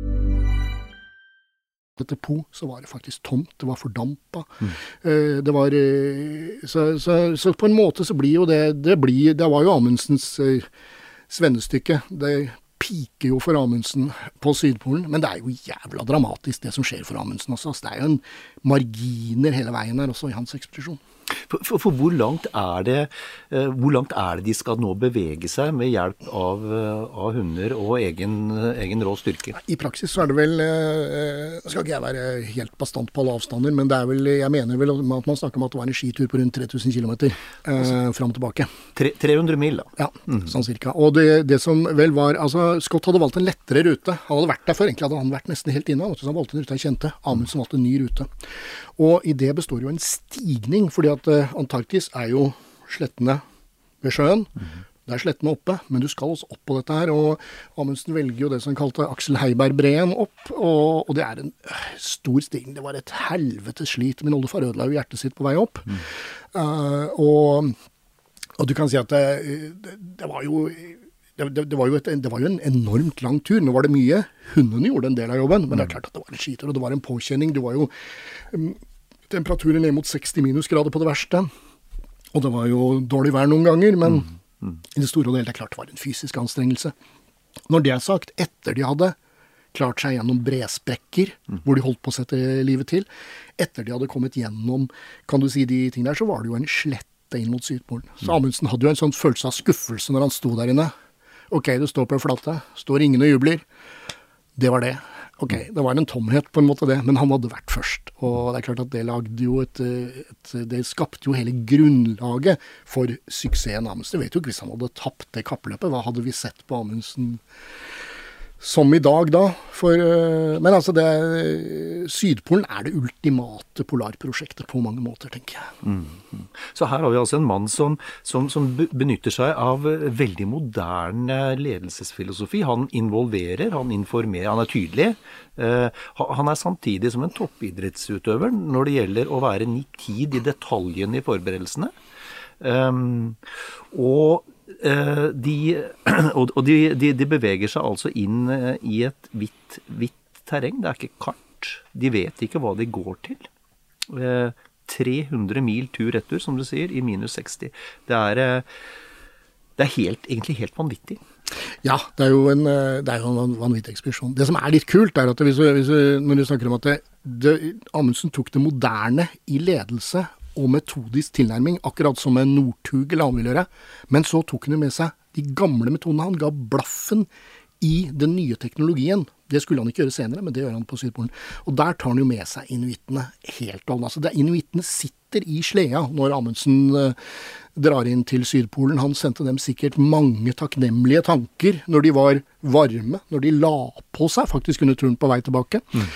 Depot, så var det faktisk tomt, det var fordampa. Det var så på en måte så blir jo det var jo Amundsens svennestykke. Det piker jo for Amundsen på Sydpolen, men det jo jævla dramatisk det som skjer for Amundsen også. Så det jo en marginer hele veien her også i hans ekspedisjon. For hvor langt det de skal nå bevege seg med hjelp av hunder og egen rå styrke? I praksis så det vel, skal ikke jeg være helt bastant på alle avstander, men det vel, jeg mener vel at man snakker om at det var en skitur på rundt 3000 kilometer frem og tilbake. 300 mil da? Ja, sånn cirka. Og det som vel var, altså Scott hadde valgt en lettere rute. Han hadde vært der før, egentlig hadde han vært nesten helt inne, så han valgte en rute jeg kjente. Amundsen valgte en ny rute. Og i det består jo en stigning, fordi at Antarktis jo slettene ved sjøen. Det slettene oppe, men du skal også opp på dette her, og Amundsen velger jo det som kalte Aksel Heiberg-breen opp, og det en stor stigning. Det var et helvetes slit. Min oldefar ødela jo hjertet sitt på vei opp. Og du kan si at det var jo en enormt lang tur. Nå var det mye. Hundene gjorde en del av jobben, men det klart at det var en skitur, og det var en påkjenning. Det var jo temperaturen ned mot 60 minusgrader på det verste. Og det var jo dårlig vær noen ganger, men i det store og hele, det klart det var en fysisk anstrengelse. Når det sagt, etter de hadde klart seg gjennom bresprekker, hvor de holdt på å sette livet til, etter de hadde kommet gjennom, kan du si, de tingene der, så var det jo en slette inn mot Sydpolen. Så Amundsen hadde jo en sånn følelse av skuffelse når han sto der inne. Ok, du står på en flate, står ingen og jubler. Det var det. Ok, det var en tomhet på en måte det, men han hadde vært først. Og det klart at det lagde jo det skapte jo hele grunnlaget for suksessen Amundsen. Jeg vet jo ikke hvis han hadde tapt det kappløpet, hva hadde vi sett på Amundsen som i dag da? Men altså, Sydpolen det ultimate polarprosjektet på mange måter, tenker jeg. Så her har vi altså en mann som benytter seg av veldig moderne ledelsesfilosofi. Han involverer, han informerer, han tydelig. Han samtidig som en toppidrettsutøver når det gjelder å være nitid i detaljene i forberedelsene. De beveger seg altså inn i et hvitt terreng. Det ikke kart. De vet ikke hva de går til. 300 mil tur-retur, som du sier, i minus 60. Det egentlig helt vanvittig. Ja, det jo en vanvittig ekspedisjon. Det som litt kult at når du snakker om at Amundsen tok det moderne i ledelse og metodisk tilnærming, akkurat som en Northug eller han vil gjøre. Men så tok han med seg de gamle metodene. Han ga blaffen i den nye teknologien. Det skulle han ikke gjøre senere, men det gjør han på Sydpolen. Og der tar han jo med seg inuittene helt og alene. Altså, inuittene sitter i sleda når Amundsen drar inn til Sydpolen. Han sendte dem sikkert mange takknemlige tanker når de var varme, når de la på seg faktisk under turen på vei tilbake.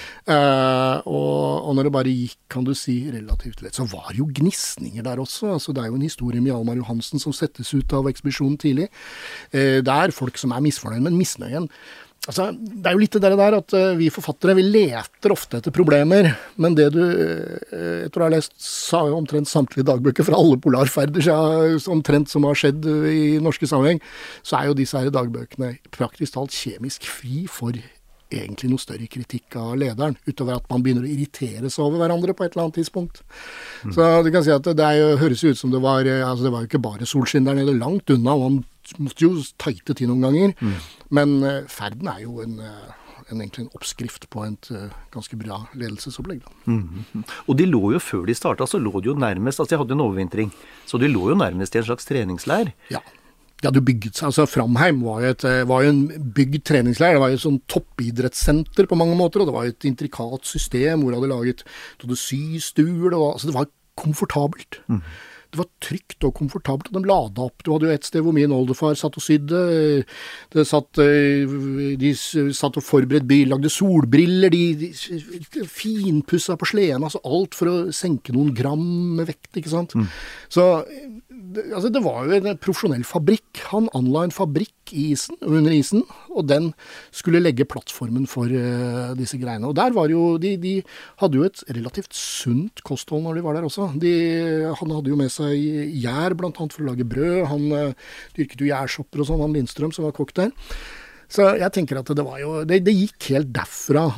Og når det bare gikk, kan du si, relativt lett, så var jo gnisninger der også. Altså, det jo en historie med Hjalmar Johansen som settes ut av ekspedisjonen tidlig. Det folk som misfornøyd, men misnøyen. Altså, det jo litt det der at vi forfattere, vi leter ofte etter problemer, men det jeg tror jeg har lest omtrent samtlige dagbøker fra alle polarferder, omtrent som har skjedd i norske sammenheng, så jo disse her dagbøkene praktisk talt kjemisk fri for egentlig noe større kritikk av lederen, utover at man begynner å irritere seg over hverandre på et eller annet tidspunkt. Så du kan si at det høres ut som det var jo ikke bare solskinn der nede, langt unna, og han måtte jo tighte til noen ganger, men ferden jo egentlig en oppskrift på et ganske bra ledelsesopplegg. Og de lå jo før de startet, så lå de jo nærmest, altså de hadde en overvintring, så de lå jo nærmest i en slags treningsleir. Ja. De hadde bygget seg, altså Framheim var jo en bygd treningsleir, det var jo et sånn toppidrettssenter på mange måter, og det var jo et intrikat system hvor de hadde laget systul, altså det var komfortabelt. Det var trygt og komfortabelt, og de lada opp. Du hadde jo et sted hvor min oldefar satt og sydde. De satt og forberedte bil, lagde solbriller, de finpussa på sleden, altså alt for å senke noen gram med vekt, ikke sant? Så altså det var jo en profesjonell fabrikk. Han anla en fabrikk under isen, og den skulle legge plattformen for disse greiene. Og der var jo, de hadde jo et relativt sunt kosthold når de var der også. Han hadde jo med seg gjær, blant annet, for å lage brød. Han dyrket jo gjærsopper og sånn, han Lindstrøm som var kokk der. Så jeg tenker at det gikk helt derfra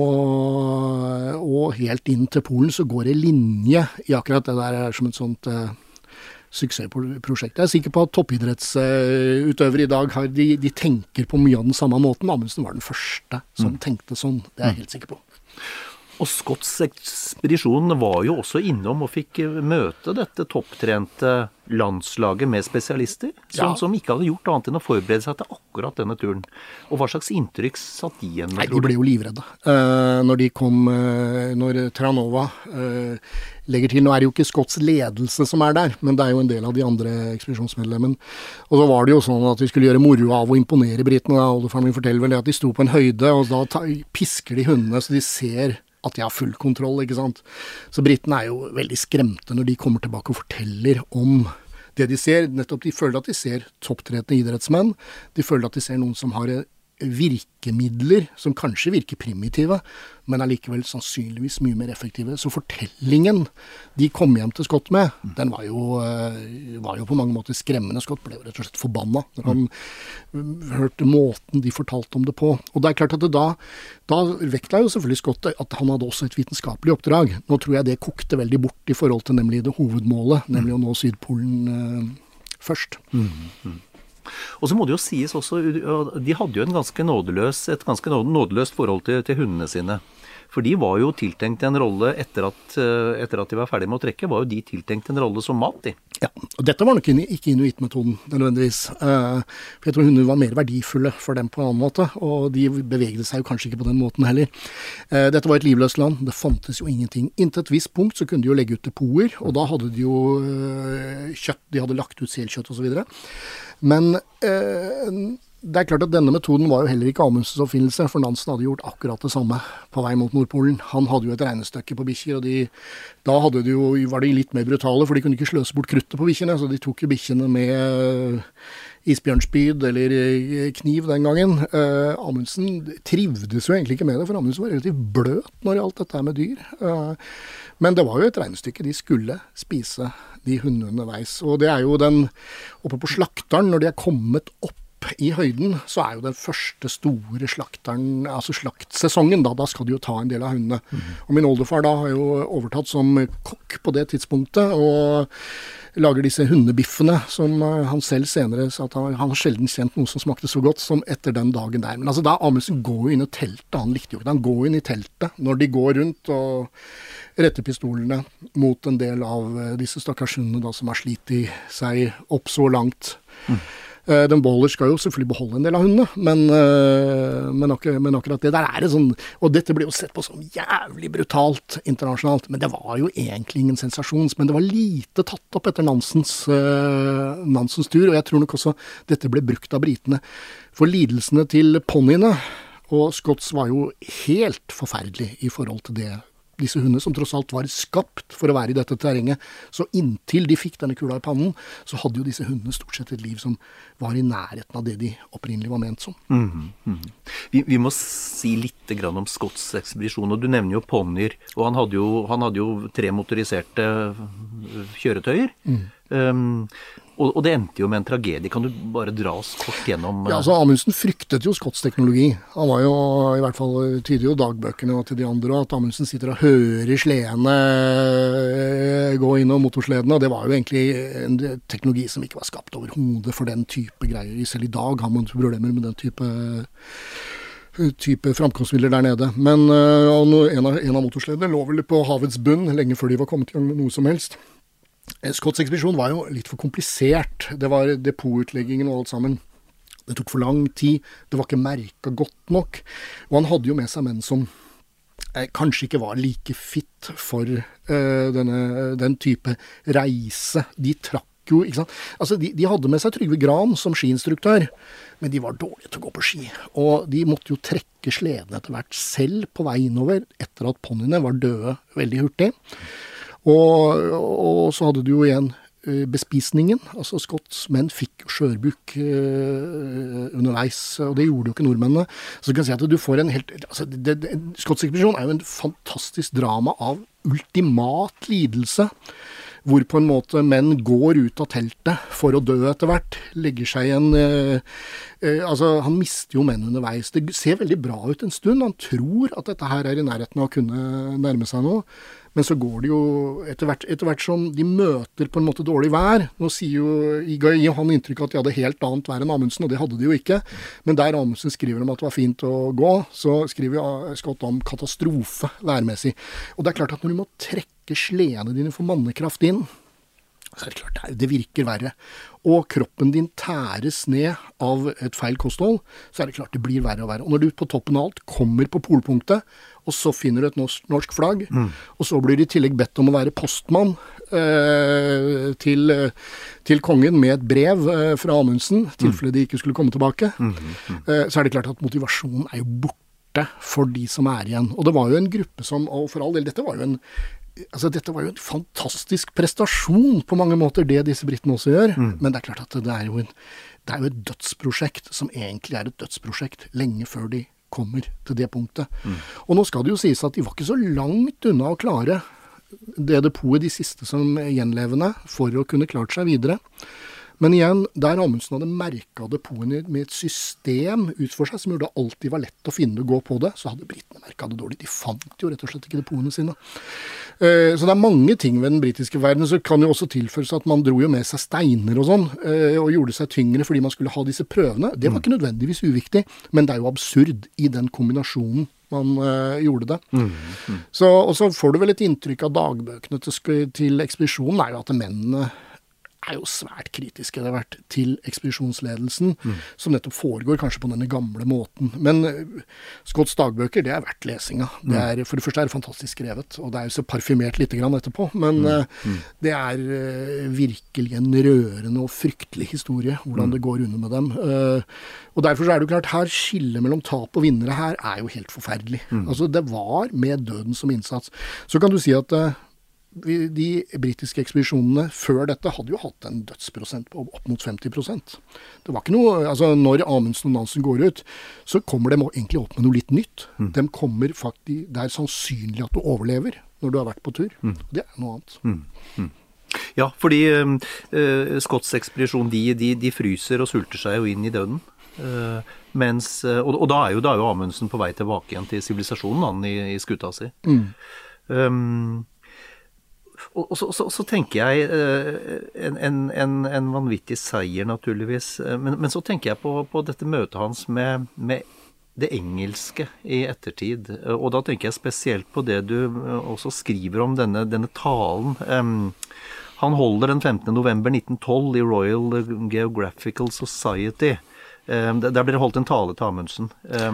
og helt inn til Polen, så går det linje i akkurat det der som et sånt suksessprosjekt. Jeg sikker på at toppidrettsutøvere i dag de tenker på mye av den samme måten. Amundsen var den første som tenkte sånn. Det jeg helt sikker på. Og Scotts ekspedisjon var jo også innom og fikk møte dette topptrente landslaget med spesialister, som ikke hadde gjort annet enn å forberede seg til akkurat denne turen. Og hva slags inntrykk satt de igjen med? Nei, de ble jo livredde. Når Terranova legger til, nå er det jo ikke Scotts ledelse som er der, men det er jo en del av de andre ekspedisjonsmedlemmene. Og så var det jo sånn at de skulle gjøre moro av å imponere britene, da. Oldefaren min forteller vel det at de sto på en høyde, og da pisker de hundene så de ser at de har full kontroll, ikke sant. Så britene er jo veldig skremte når de kommer tilbake og forteller om det de ser. Nettopp de føler at de ser topptrente idrettsmenn. De føler at de ser noen som har virkemidler som kanskje virker primitive, men er likevel sannsynligvis mye mer effektive. Så fortellingen de kom hjem til Scott med, den var jo på mange måter skremmende. Scott ble jo rett og slett forbanna når han hørte måten de fortalte om det på. Og det er klart at da vektla jo selvfølgelig Scott at han hadde også et vitenskapelig oppdrag. Nå tror jeg det kokte veldig bort i forhold til nemlig det hovedmålet, nemlig å nå Sydpolen først. Og så må det jo sies også, de hadde jo et ganske nådeløst forhold til hundene sine. For de var jo tiltenkt en rolle etter at de var ferdige med å trekke, var jo de tiltenkt en rolle som mat, de. Ja, og dette var nok ikke inuittmetoden nødvendigvis. For jeg tror hunder var mer verdifulle for dem på en annen måte, og de bevegde seg jo kanskje ikke på den måten heller. Dette var et livløst land, det fantes jo ingenting. Inntil et visst punkt så kunne de jo legge ut depoter, og da hadde de jo kjøtt, de hadde lagt ut selkjøtt og så videre. Men det er klart at denne metoden var jo heller ikke Amundsens oppfinnelse, for Nansen hadde gjort akkurat det samme på vei mot Nordpolen. Han hadde jo et regnestykke på bikkjer, og da var de litt mer brutale, for de kunne ikke sløse bort kruttet på bikkjene, så de tok jo bikkjene med isbjørnspyd eller kniv den gangen. Amundsen trivdes jo egentlig ikke med det, for Amundsen var relativt bløt når alt dette med dyr. Men det var jo et regnestykke, de skulle spise de hundene underveis. Og det er jo oppe på slakteren, når de er kommet opp i høyden, så er jo den første store slakteren, altså slaktsesongen, da skal de jo ta en del av hundene. Og min oldefar da har jo overtatt som kokk på det tidspunktet, og lager disse hundebiffene, som han selv senere sa at han har sjelden kjent noe som smakte så godt som etter den dagen der. Men altså da Amundsen går jo inn i teltet, han likte jo ikke det, han går inn i teltet når de går rundt og retter pistolene mot en del av disse stakkars hundene da, som har slitt seg opp så langt. Den Boller skal jo selvfølgelig beholde en del av hundene, men akkurat det der det sånn, og dette ble jo sett på som jævlig brutalt internasjonalt, men det var jo egentlig ingen sensasjons, men det var lite tatt opp etter Nansens tur, og jeg tror nok også dette ble brukt av britene, for lidelsene til ponniene, og Scotts var jo helt forferdelig i forhold til disse hundene som tross alt var skapt for å være i dette terrenget. Så inntil de fikk denne kula i pannen, så hadde jo disse hundene stort sett et liv som var i nærheten av det de opprinnelig var ment som. Vi må si litt grann om Scotts ekspedisjon, og du nevner jo ponnier, og han hadde jo 3 motoriserte kjøretøyer. Og det endte jo med en tragedie. Kan du bare dra oss kort gjennom? Ja, altså Amundsen fryktet jo Scotts teknologi. Han var jo, i hvert fall tyder jo dagbøkene til de andre, at Amundsen sitter og hører sledene gå inn og motorsledene, og det var jo egentlig en teknologi som ikke var skapt over hodet for den type greier. Selv i dag har man problemer med den type framkomstmidler der nede. Men en av motorsledene lå vel på havets bunn lenge før de var kommet i gang med noe som helst. Scotts ekspedisjon var jo litt for komplisert. Det var depotutleggingen og alt sammen. Det tok for lang tid. Det var ikke merket godt nok. Og han hadde jo med seg menn som kanskje ikke var like fit for den type reise. De trakk jo, ikke sant. Altså, de hadde med seg Trygve Gran som skiinstruktør, men de var dårlige til å gå på ski. Og de måtte jo trekke sledene etter hvert selv på vei innover, etter at ponniene var døde veldig hurtig. Og så hadde du jo igjen bespisningen, altså Scotts menn fikk jo skjørbuk underveis, og det gjorde jo ikke nordmennene. Så du kan si at du får en helt, altså Scotts ekspedisjon er jo en fantastisk drama av ultimat lidelse, hvor på en måte menn går ut av teltet for å dø etter hvert, legger seg igjen, altså han mister jo menn underveis. Det ser veldig bra ut en stund, han tror at dette her i nærheten av å kunne nærme seg noe, Men så går det jo etter hvert som de møter på en måte dårlig vær. Nå ga han inntrykk av at de hadde helt annet vær enn Amundsen, og det hadde de jo ikke. Men der Amundsen skriver om at det var fint å gå, så skriver Scott om katastrofe værmessig. Og det er klart at når du må trekke sledene dine for mannekraft inn, så er det klart det virker verre. Og kroppen din tæres ned av et feil kosthold, så er det klart det blir verre og verre. Og når du på toppen av alt kommer på polpunktet, og så finner du et norsk flagg, og så blir du i tillegg bedt om å være postmann til kongen med et brev fra Amundsen, tilfelle de ikke skulle komme tilbake, så er det klart at motivasjonen er jo borte for de som er igjen. Og det var jo en gruppe som, og for all del, dette var jo en fantastisk prestasjon på mange måter, det disse brittene også gjør. Men det er klart at det er jo et dødsprosjekt som egentlig er et dødsprosjekt lenge før de kommer til det punktet. Og nå skal det jo sies at de var ikke så langt unna å klare det depotet, de siste som gjenlevende, for å kunne klart seg videre. Men igjen, der Amundsen hadde merket depotene med et system ut for seg, som gjorde det alltid var lett å finne og gå på det, så hadde brittene merket det dårlig. De fant jo rett og slett ikke depotene sine. Så det er mange ting ved den britiske verden. Så kan jo også tilføres at man dro jo med seg steiner og sånn, og gjorde seg tyngre fordi man skulle ha disse prøvene. Det var ikke nødvendigvis uviktig, men det er jo absurd i den kombinasjonen man gjorde det. Og så får du vel et inntrykk av dagbøkene til ekspedisjonen, er jo at mennene er jo svært kritiske, det har vært til ekspedisjonsledelsen, som nettopp foregår kanskje på denne gamle måten. Men Scotts dagbøker, det er verdt lesinga. For det første er det fantastisk skrevet, og det er jo så parfymert litt grann etterpå, men det er virkelig en rørende og fryktelig historie, hvordan det går under med dem. Og derfor er det jo klart, her skillet mellom tap og vinnere her er jo helt forferdelig. Altså, det var med døden som innsats. Så kan du si at de britiske ekspedisjonene før dette hadde jo hatt en dødsprosent på opp mot 50%. Det var ikke noe, altså når Amundsen og Nansen går ut, så kommer de egentlig opp med noe litt nytt. De kommer faktisk, det er sannsynlig at du overlever når du har vært på tur. Det er noe annet. Ja, fordi Scotts ekspedisjon, de fryser og sulter seg jo inn i døden. Og da er jo Amundsen på vei tilbake igjen til sivilisasjonen i skuta si. Og så tenker jeg en vanvittig seier naturligvis, men så tenker jeg på dette møtet hans med det engelske i ettertid, og da tenker jeg spesielt på det du også skriver om denne talen. Han holder den 15. november 1912 i Royal Geographical Society. Der ble det holdt en tale til Amundsen,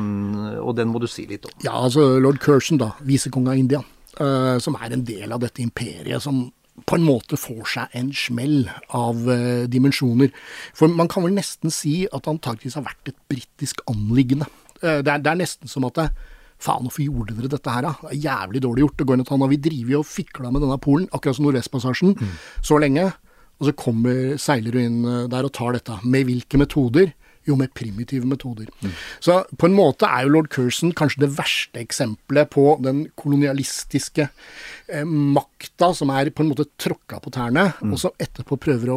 og den må du si litt om. Ja, altså Lord Curzon da, visekong av India, som er en del av dette imperiet, som på en måte får seg en smell av dimensjoner. For man kan vel nesten si at antageligvis har vært et britisk anliggende. Det er nesten som at faen, hvorfor gjorde dere dette her da? Det er jævlig dårlig gjort. Det går inn at han har vi drivet og fikla med denne Polen, akkurat som Nordvestpassasjen, så lenge, og så seiler du inn der og tar dette. Med hvilke metoder? Jo, med primitive metoder. Så på en måte er jo Lord Curzon kanskje det verste eksempelet på den kolonialistiske makta som er på en måte tråkka på tærne, og som etterpå prøver å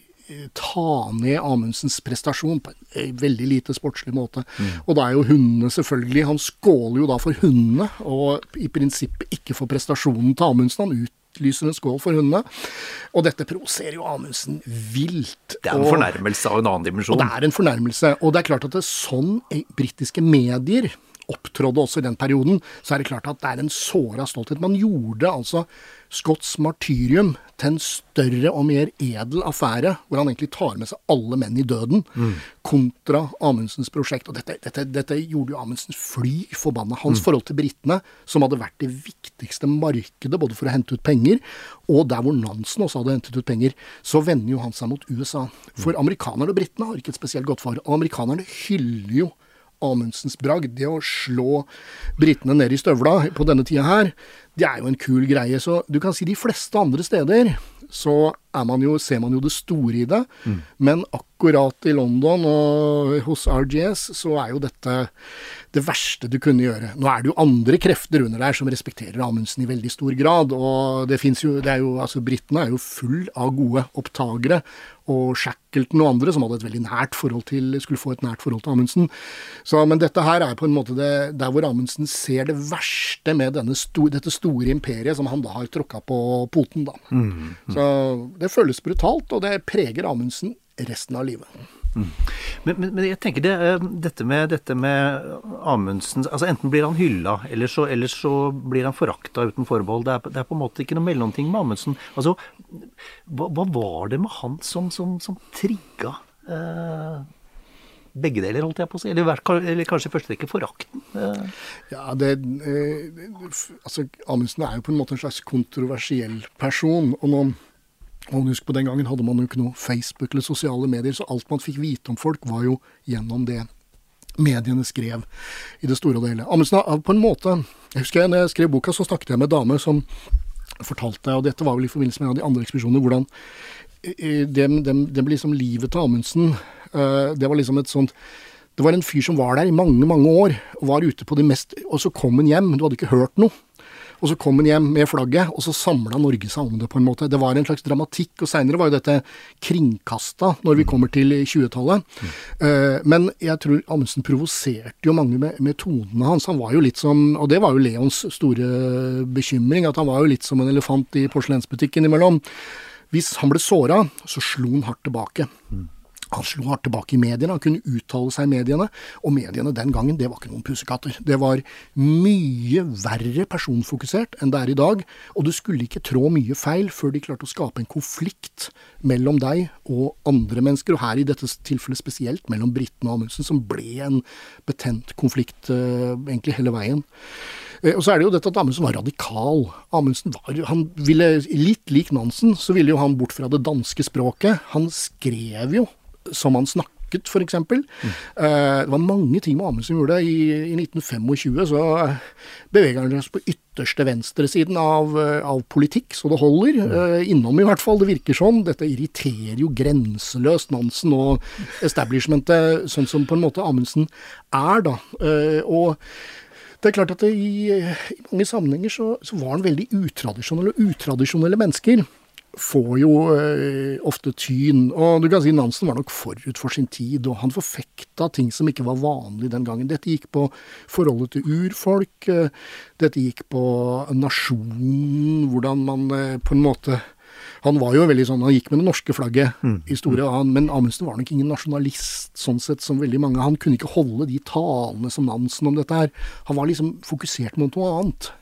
ta ned Amundsens prestasjon på en veldig lite sportslig måte. Og da er jo hundene selvfølgelig, han skåler jo da for hundene, og i prinsippet ikke for prestasjonen til Amundsen, han utlyser en skål for hundene. Og dette provoserer jo Amundsen vilt. Det er en fornærmelse av en annen dimensjon. Og det er en fornærmelse. Og det er klart at det er sånn britiske medier opptrådde også i den perioden, så er det klart at det er en såra stolthet. Man gjorde altså Scotts martyrium til en større og mer edel affære, hvor han egentlig tar med seg alle menn i døden, kontra Amundsens prosjekt. Og dette gjorde jo Amundsen fly forbanna. Hans forhold til brittene, som hadde vært det viktigste markedet, både for å hente ut penger, og der hvor Nansen også hadde hentet ut penger, så vender jo han seg mot USA. For amerikanerne og brittene har ikke et spesielt godt forhold. Og amerikanerne hyller jo Amundsens bragd. Det å slå brittene ned i støvla på denne tida her, det er jo en kul greie. Så du kan si de fleste andre steder så ser man jo det store i det, men akkurat i London og hos RGS, så jo dette det verste du kunne gjøre. Nå det jo andre krefter under der som respekterer Amundsen i veldig stor grad, og det finnes jo, altså Britene jo full av gode opptagere, og Shackleton og andre som hadde et veldig nært forhold til, skulle få et nært forhold til Amundsen. Så, men dette her på en måte der hvor Amundsen ser det verste med dette store imperiet som han da har tråkket på poten da. Så det føles brutalt, og det preger Amundsen resten av livet. Men jeg tenker dette med Amundsen, altså enten blir han hylla, eller så blir han forakta uten forbehold. Det på en måte ikke noe mellomting med Amundsen. Altså, hva var det med han som trigga begge deler, holdt jeg på å si? Eller kanskje først ikke forakten? Ja, altså Amundsen jo på en måte en slags kontroversiell person, og husk på den gangen hadde man jo ikke noe Facebook eller sosiale medier, så alt man fikk vite om folk var jo gjennom det mediene skrev i det store og det hele. Amundsen på en måte, jeg husker når jeg skrev boka, så snakket jeg med en dame som fortalte, og dette var vel i forbindelse med en av de andre ekspedisjonene, hvordan det ble liksom livet til Amundsen, det var liksom et sånt, det var en fyr som var der i mange, mange år, og var ute på det mest, og så kom han hjem, du hadde ikke hørt noe. Og så kom han hjem med flagget, og så samlet Norge seg om det på en måte. Det var en slags dramatikk, og senere var jo dette kringkastet når vi kommer til 20-tallet. Men jeg tror Amundsen provoserte jo mange med metodene hans. Han var jo litt som, og det var jo Leons store bekymring, at han var jo litt som en elefant i porselensbutikken imellom. Hvis han ble såret, så slo han hardt tilbake. Han slo hardt tilbake i mediene, han kunne uttale seg i mediene, og mediene den gangen, det var ikke noen pussekatter. Det var mye verre personfokusert enn det i dag, og du skulle ikke trå mye feil før de klarte å skape en konflikt mellom deg og andre mennesker, og her i dette tilfellet spesielt mellom Britene og Amundsen, som ble en betent konflikt egentlig hele veien. Og så det jo dette at Amundsen var radikal. Amundsen han ville, litt lik Nansen, så ville jo han bort fra det danske språket. Han skrev jo som han snakket, for eksempel. Det var mange ting med Amundsen som gjorde det. I 1925 så beveger han seg på ytterste venstresiden av politikk, så det holder. Innom i hvert fall, det virker sånn. Dette irriterer jo grenseløst Nansen og establishmentet, sånn som på en måte Amundsen da. Og det klart at i mange sammenhenger så var han veldig utradisjonelle, og utradisjonelle mennesker får jo ofte tyn, og du kan si Nansen var nok forut for sin tid, og han forfekta ting som ikke var vanlig den gangen. Dette gikk på forholdet til urfolk, dette gikk på nasjonen, hvordan man på en måte, han var jo veldig sånn, han gikk med det norske flagget i store, men Amundsen var nok ingen nasjonalist, sånn sett som veldig mange. Han kunne ikke holde de talene som Nansen om dette her. Han var liksom fokusert mot noe annet.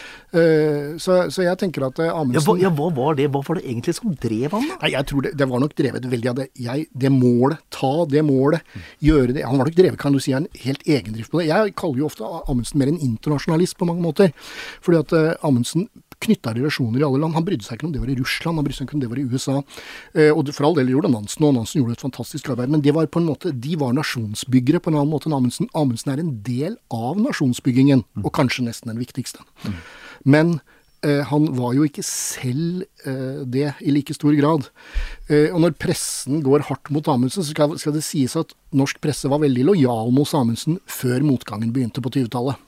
Så jeg tenker at Amundsen... Ja, hva var det? Hva var det egentlig som drev han da? Nei, jeg tror det var nok drevet veldig av det målet, det målet, gjøre det. Han var nok drevet, kan du si, en helt egendrift på det. Jeg kaller jo ofte Amundsen mer en internasjonalist på mange måter, fordi at Amundsen knyttet relasjoner i alle land. Han brydde seg ikke om det var i Russland, han brydde seg ikke om det var i USA. Og for all del gjorde Nansen, og Nansen gjorde et fantastisk arbeid, men det var på en måte, de var nasjonsbyggere på en annen måte enn Amundsen. Amundsen en del av nasjonsbyggingen, og kanskje nesten den viktigste. Men han var jo ikke selv det i like stor grad. Og når pressen går hardt mot Amundsen, så skal det sies at norsk presse var veldig lojal mot Amundsen før motgangen begynte på 20-tallet.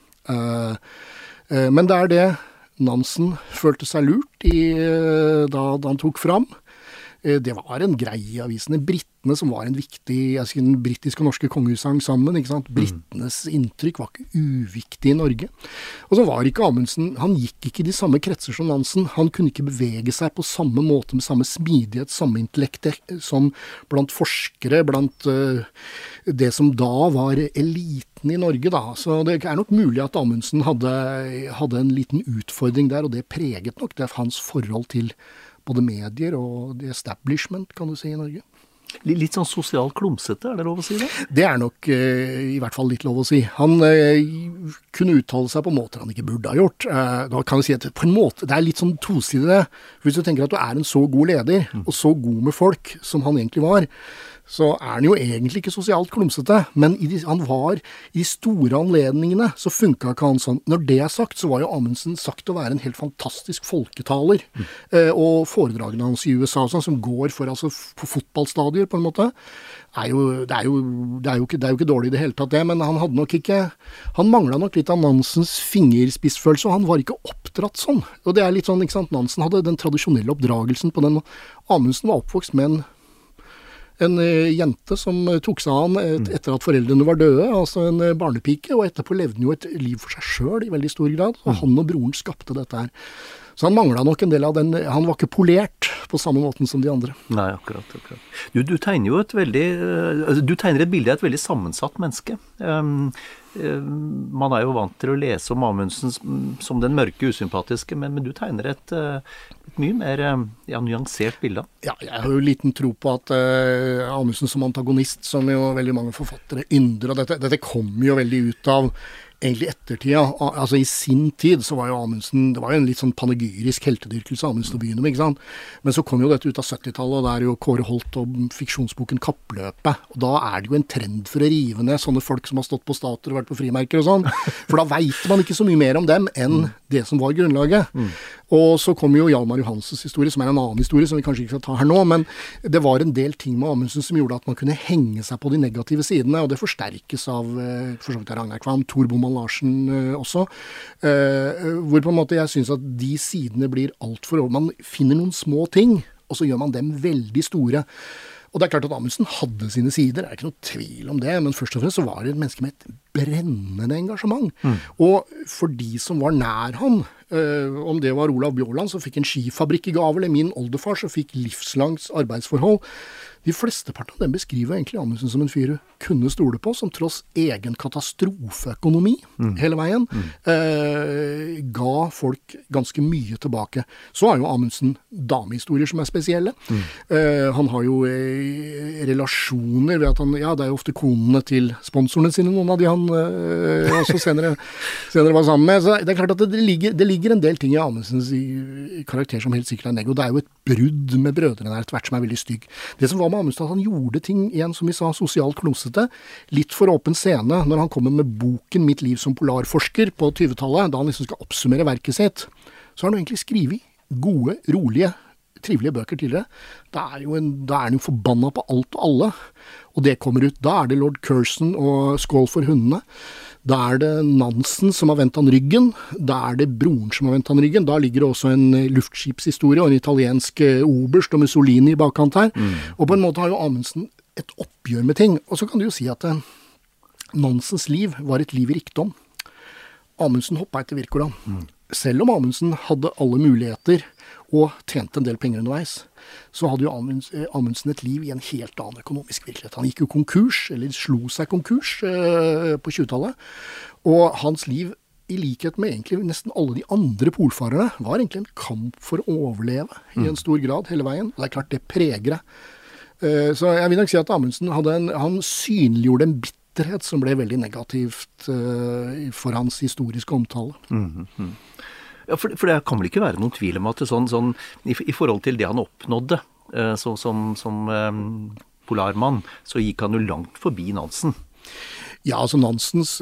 Men det det Nansen følte seg lurt da han tok fram. Det var en greie i avisene. Brittene som var en viktig, den britiske og norske kongehuset hang sammen, ikke sant? Brittenes inntrykk var ikke uviktig i Norge. Og så var ikke Amundsen, han gikk ikke i de samme kretser som Nansen. Han kunne ikke bevege seg på samme måte, med samme smidighet, samme intellekt som blant forskere, blant det som da var eliten i Norge da. Så det nok mulig at Amundsen hadde en liten utfordring der, og det preget nok det hans forhold til både medier og the establishment, kan du si, i Norge. Litt sånn sosialt klumsete, det lov å si det? Det nok i hvert fall litt lov å si. Han kunne uttale seg på måter han ikke burde ha gjort. Da kan du si at på en måte, det litt sånn tosidig det. Hvis du tenker at du en så god leder, og så god med folk som han egentlig var, så han jo egentlig ikke sosialt klumsete, men i de store anledningene så funket ikke han sånn. Når det sagt, så var jo Amundsen sagt å være en helt fantastisk folketaler, og foredragene hans i USA sånn, som går for, altså, på fotballstadier på en måte, det er jo ikke dårlig i det hele tatt det, men han manglet nok litt av Nansens fingerspissfølelse, og han var ikke oppdratt sånn. Og det er litt sånn, ikke sant, Nansen hadde den tradisjonelle oppdragelsen på den, Amundsen var oppvokst med en jente som tok seg av han etter at foreldrene var døde, altså en barnepike, og etterpå levde han jo et liv for seg selv i veldig stor grad, og han og broren skapte dette her. Så han manglet nok en del av den, han var ikke polert på samme måten som de andre. Nei, akkurat. Du tegner jo du tegner et bilde av et veldig sammensatt menneske. Man jo vant til å lese om Amundsen som den mørke, usympatiske, men du tegner et mye mer nyansert bilde. Ja, jeg har jo liten tro på at Amundsen som antagonist, som jo veldig mange forfattere ynder, og dette kommer jo veldig ut av egentlig ettertida, altså i sin tid så var jo Amundsen, det var jo en litt sånn panegyrisk heltedyrkelse Amundsen å begynne med, ikke sant? Men så kom jo dette ut av 70-tallet, og der jo Kåre Holt og fiksjonsboken Kappløpet, og da det jo en trend for å rive ned sånne folk som har stått på stater og vært på frimerker og sånn, for da vet man ikke så mye mer om dem enn det som var grunnlaget. Og så kom jo Hjalmar Johansens historie, som en annen historie, som vi kanskje ikke skal ta her nå, men det var en del ting med Amundsen som gjorde at man kunne henge seg på de negative sidene, og det forsterkes av for så vidt Ragnar Kvam, Tor Boman Larsen også, hvor på en måte jeg synes at de sidene blir alt for over. Man finner noen små ting, og så gjør man dem veldig store. Og det klart at Amundsen hadde sine sider, det ikke noe tvil om det, men først og fremst så var det et menneske med et brennende engasjement. Og for de som var nær han, om det var Olav Bjørland som fikk en skifabrikk i gave, eller min oldefar som fikk livslangt arbeidsforhold, de fleste part av dem beskriver egentlig Amundsen som en fyr du kunne stole på, som tross egen katastrofeøkonomi hele veien, ga folk ganske mye tilbake. Så jo Amundsen damehistorier som spesielle. Han har jo relasjoner ved at han, det jo ofte konene til sponsorene sine, noen av de han også senere var sammen med. Så det klart at det ligger en del ting i Amundsens karakter som helt sikkert negativ, og det jo et brudd med brødrene der etter hvert som veldig stygg. Det som var med Amundsen, at han gjorde ting igjen, som vi sa, sosialt klosete, litt for åpen scene, når han kommer med boken Mitt liv som polarforsker på 20-tallet, da han liksom skal oppsummere verket sitt, så har han egentlig skrevet gode, rolige, trivelige bøker tidligere. Da han jo forbannet på alt og alle, og det kommer ut. Da det Lord Curzon og Skål for hundene. Da det Nansen som har vendt han ryggen. Da det broren som har vendt han ryggen. Da ligger det også en luftskipshistorie og en italiensk oberst og Mussolini i bakkant her. Og på en måte har jo Amundsen et oppgjør med ting. Og så kan du jo si at Nansens liv var et liv i rikdom. Amundsen hoppet etter Wirkola. Selv om Amundsen hadde alle muligheter og tjente en del penger underveis, så hadde jo Amundsen et liv i en helt annen økonomisk virkelighet. Han gikk jo konkurs, eller slo seg konkurs på 20-tallet, og hans liv, i likhet med egentlig nesten alle de andre polfarerne, var egentlig en kamp for å overleve i en stor grad hele veien. Og det klart, det preger det. Så jeg vil nok si at Amundsen han synliggjorde en bitterhet som ble veldig negativt for hans historiske omtale. Ja, for det kan vel ikke være noen tvil om at det sånn i forhold til det han oppnådde som polarmann, så gikk han jo langt forbi Nansen. Ja, altså Nansens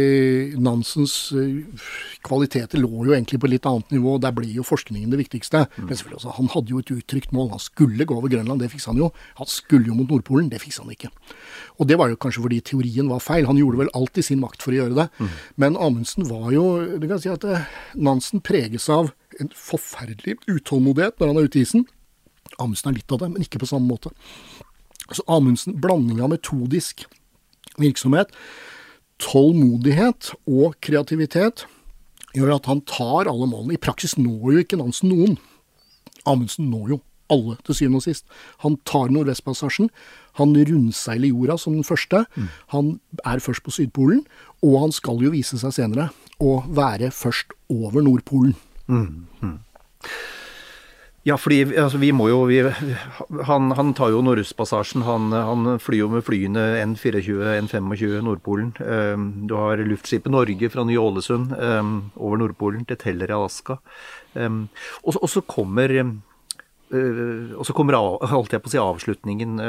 kvaliteter lå jo egentlig på litt annet nivå. Der ble jo forskningen det viktigste. Men selvfølgelig også, han hadde jo et uttrykt mål. Han skulle gå over Grønland, det fikset han jo. Han skulle jo mot Nordpolen, det fikset han ikke. Og det var jo kanskje fordi teorien var feil. Han gjorde vel alt i sin makt for å gjøre det. Men Amundsen var jo, du kan si at Nansen preges av en forferdelig utålmodighet når han ute i isen. Amundsen litt av det, men ikke på samme måte. Så Amundsen, blanding av metodisk virksomhet, tålmodighet og kreativitet gjør at han tar alle målene. I praksis når jo ikke Nansen noen. Amundsen når jo alle til syvende og sist. Han tar Nordvestpassasjen, han rundseiler jorda som den første, han først på Sydpolen, og han skal jo vise seg senere å være først over Nordpolen. Ja, fordi altså, han tar jo Nordøstpassasjen, han flyr jo med flyene N24, N25 Nordpolen. Du har luftskipet Norge fra Ny-Ålesund over Nordpolen til Teller i Alaska. Og så kommer og så kommer holdt jeg på å si avslutningen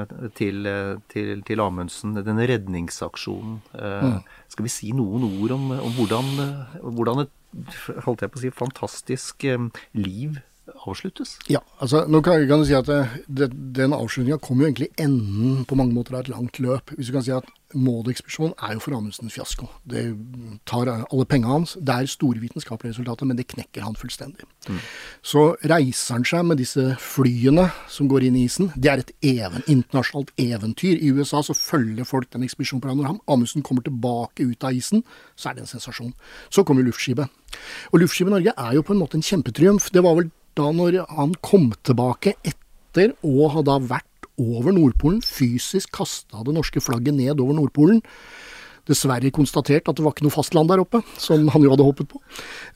til Amundsen, denne redningsaksjonen. Skal vi si noen ord om hvordan et, holdt jeg på å si, fantastisk liv avsluttes? Ja, altså nå kan du si at den avslutningen kommer jo egentlig enden på mange måter av et langt løp. Hvis du kan si at Maud-ekspedisjonen jo for Amundsen en fiasko. Det tar alle pengene hans. Det store vitenskapelige resultater, men det knekker han fullstendig. Så reiser han seg med disse flyene som går inn i isen. Det et internasjonalt eventyr. I USA så følger folk den ekspedisjonen på når Amundsen kommer tilbake ut av isen, så det en sensasjon. Så kommer luftskipet. Og luftskipet Norge jo på en måte en kjempetriumf. Det var vel da når han kom tilbake etter å ha da vært over Nordpolen, fysisk kastet det norske flagget ned over Nordpolen, dessverre konstatert at det var ikke noe fastland der oppe, som han jo hadde håpet på,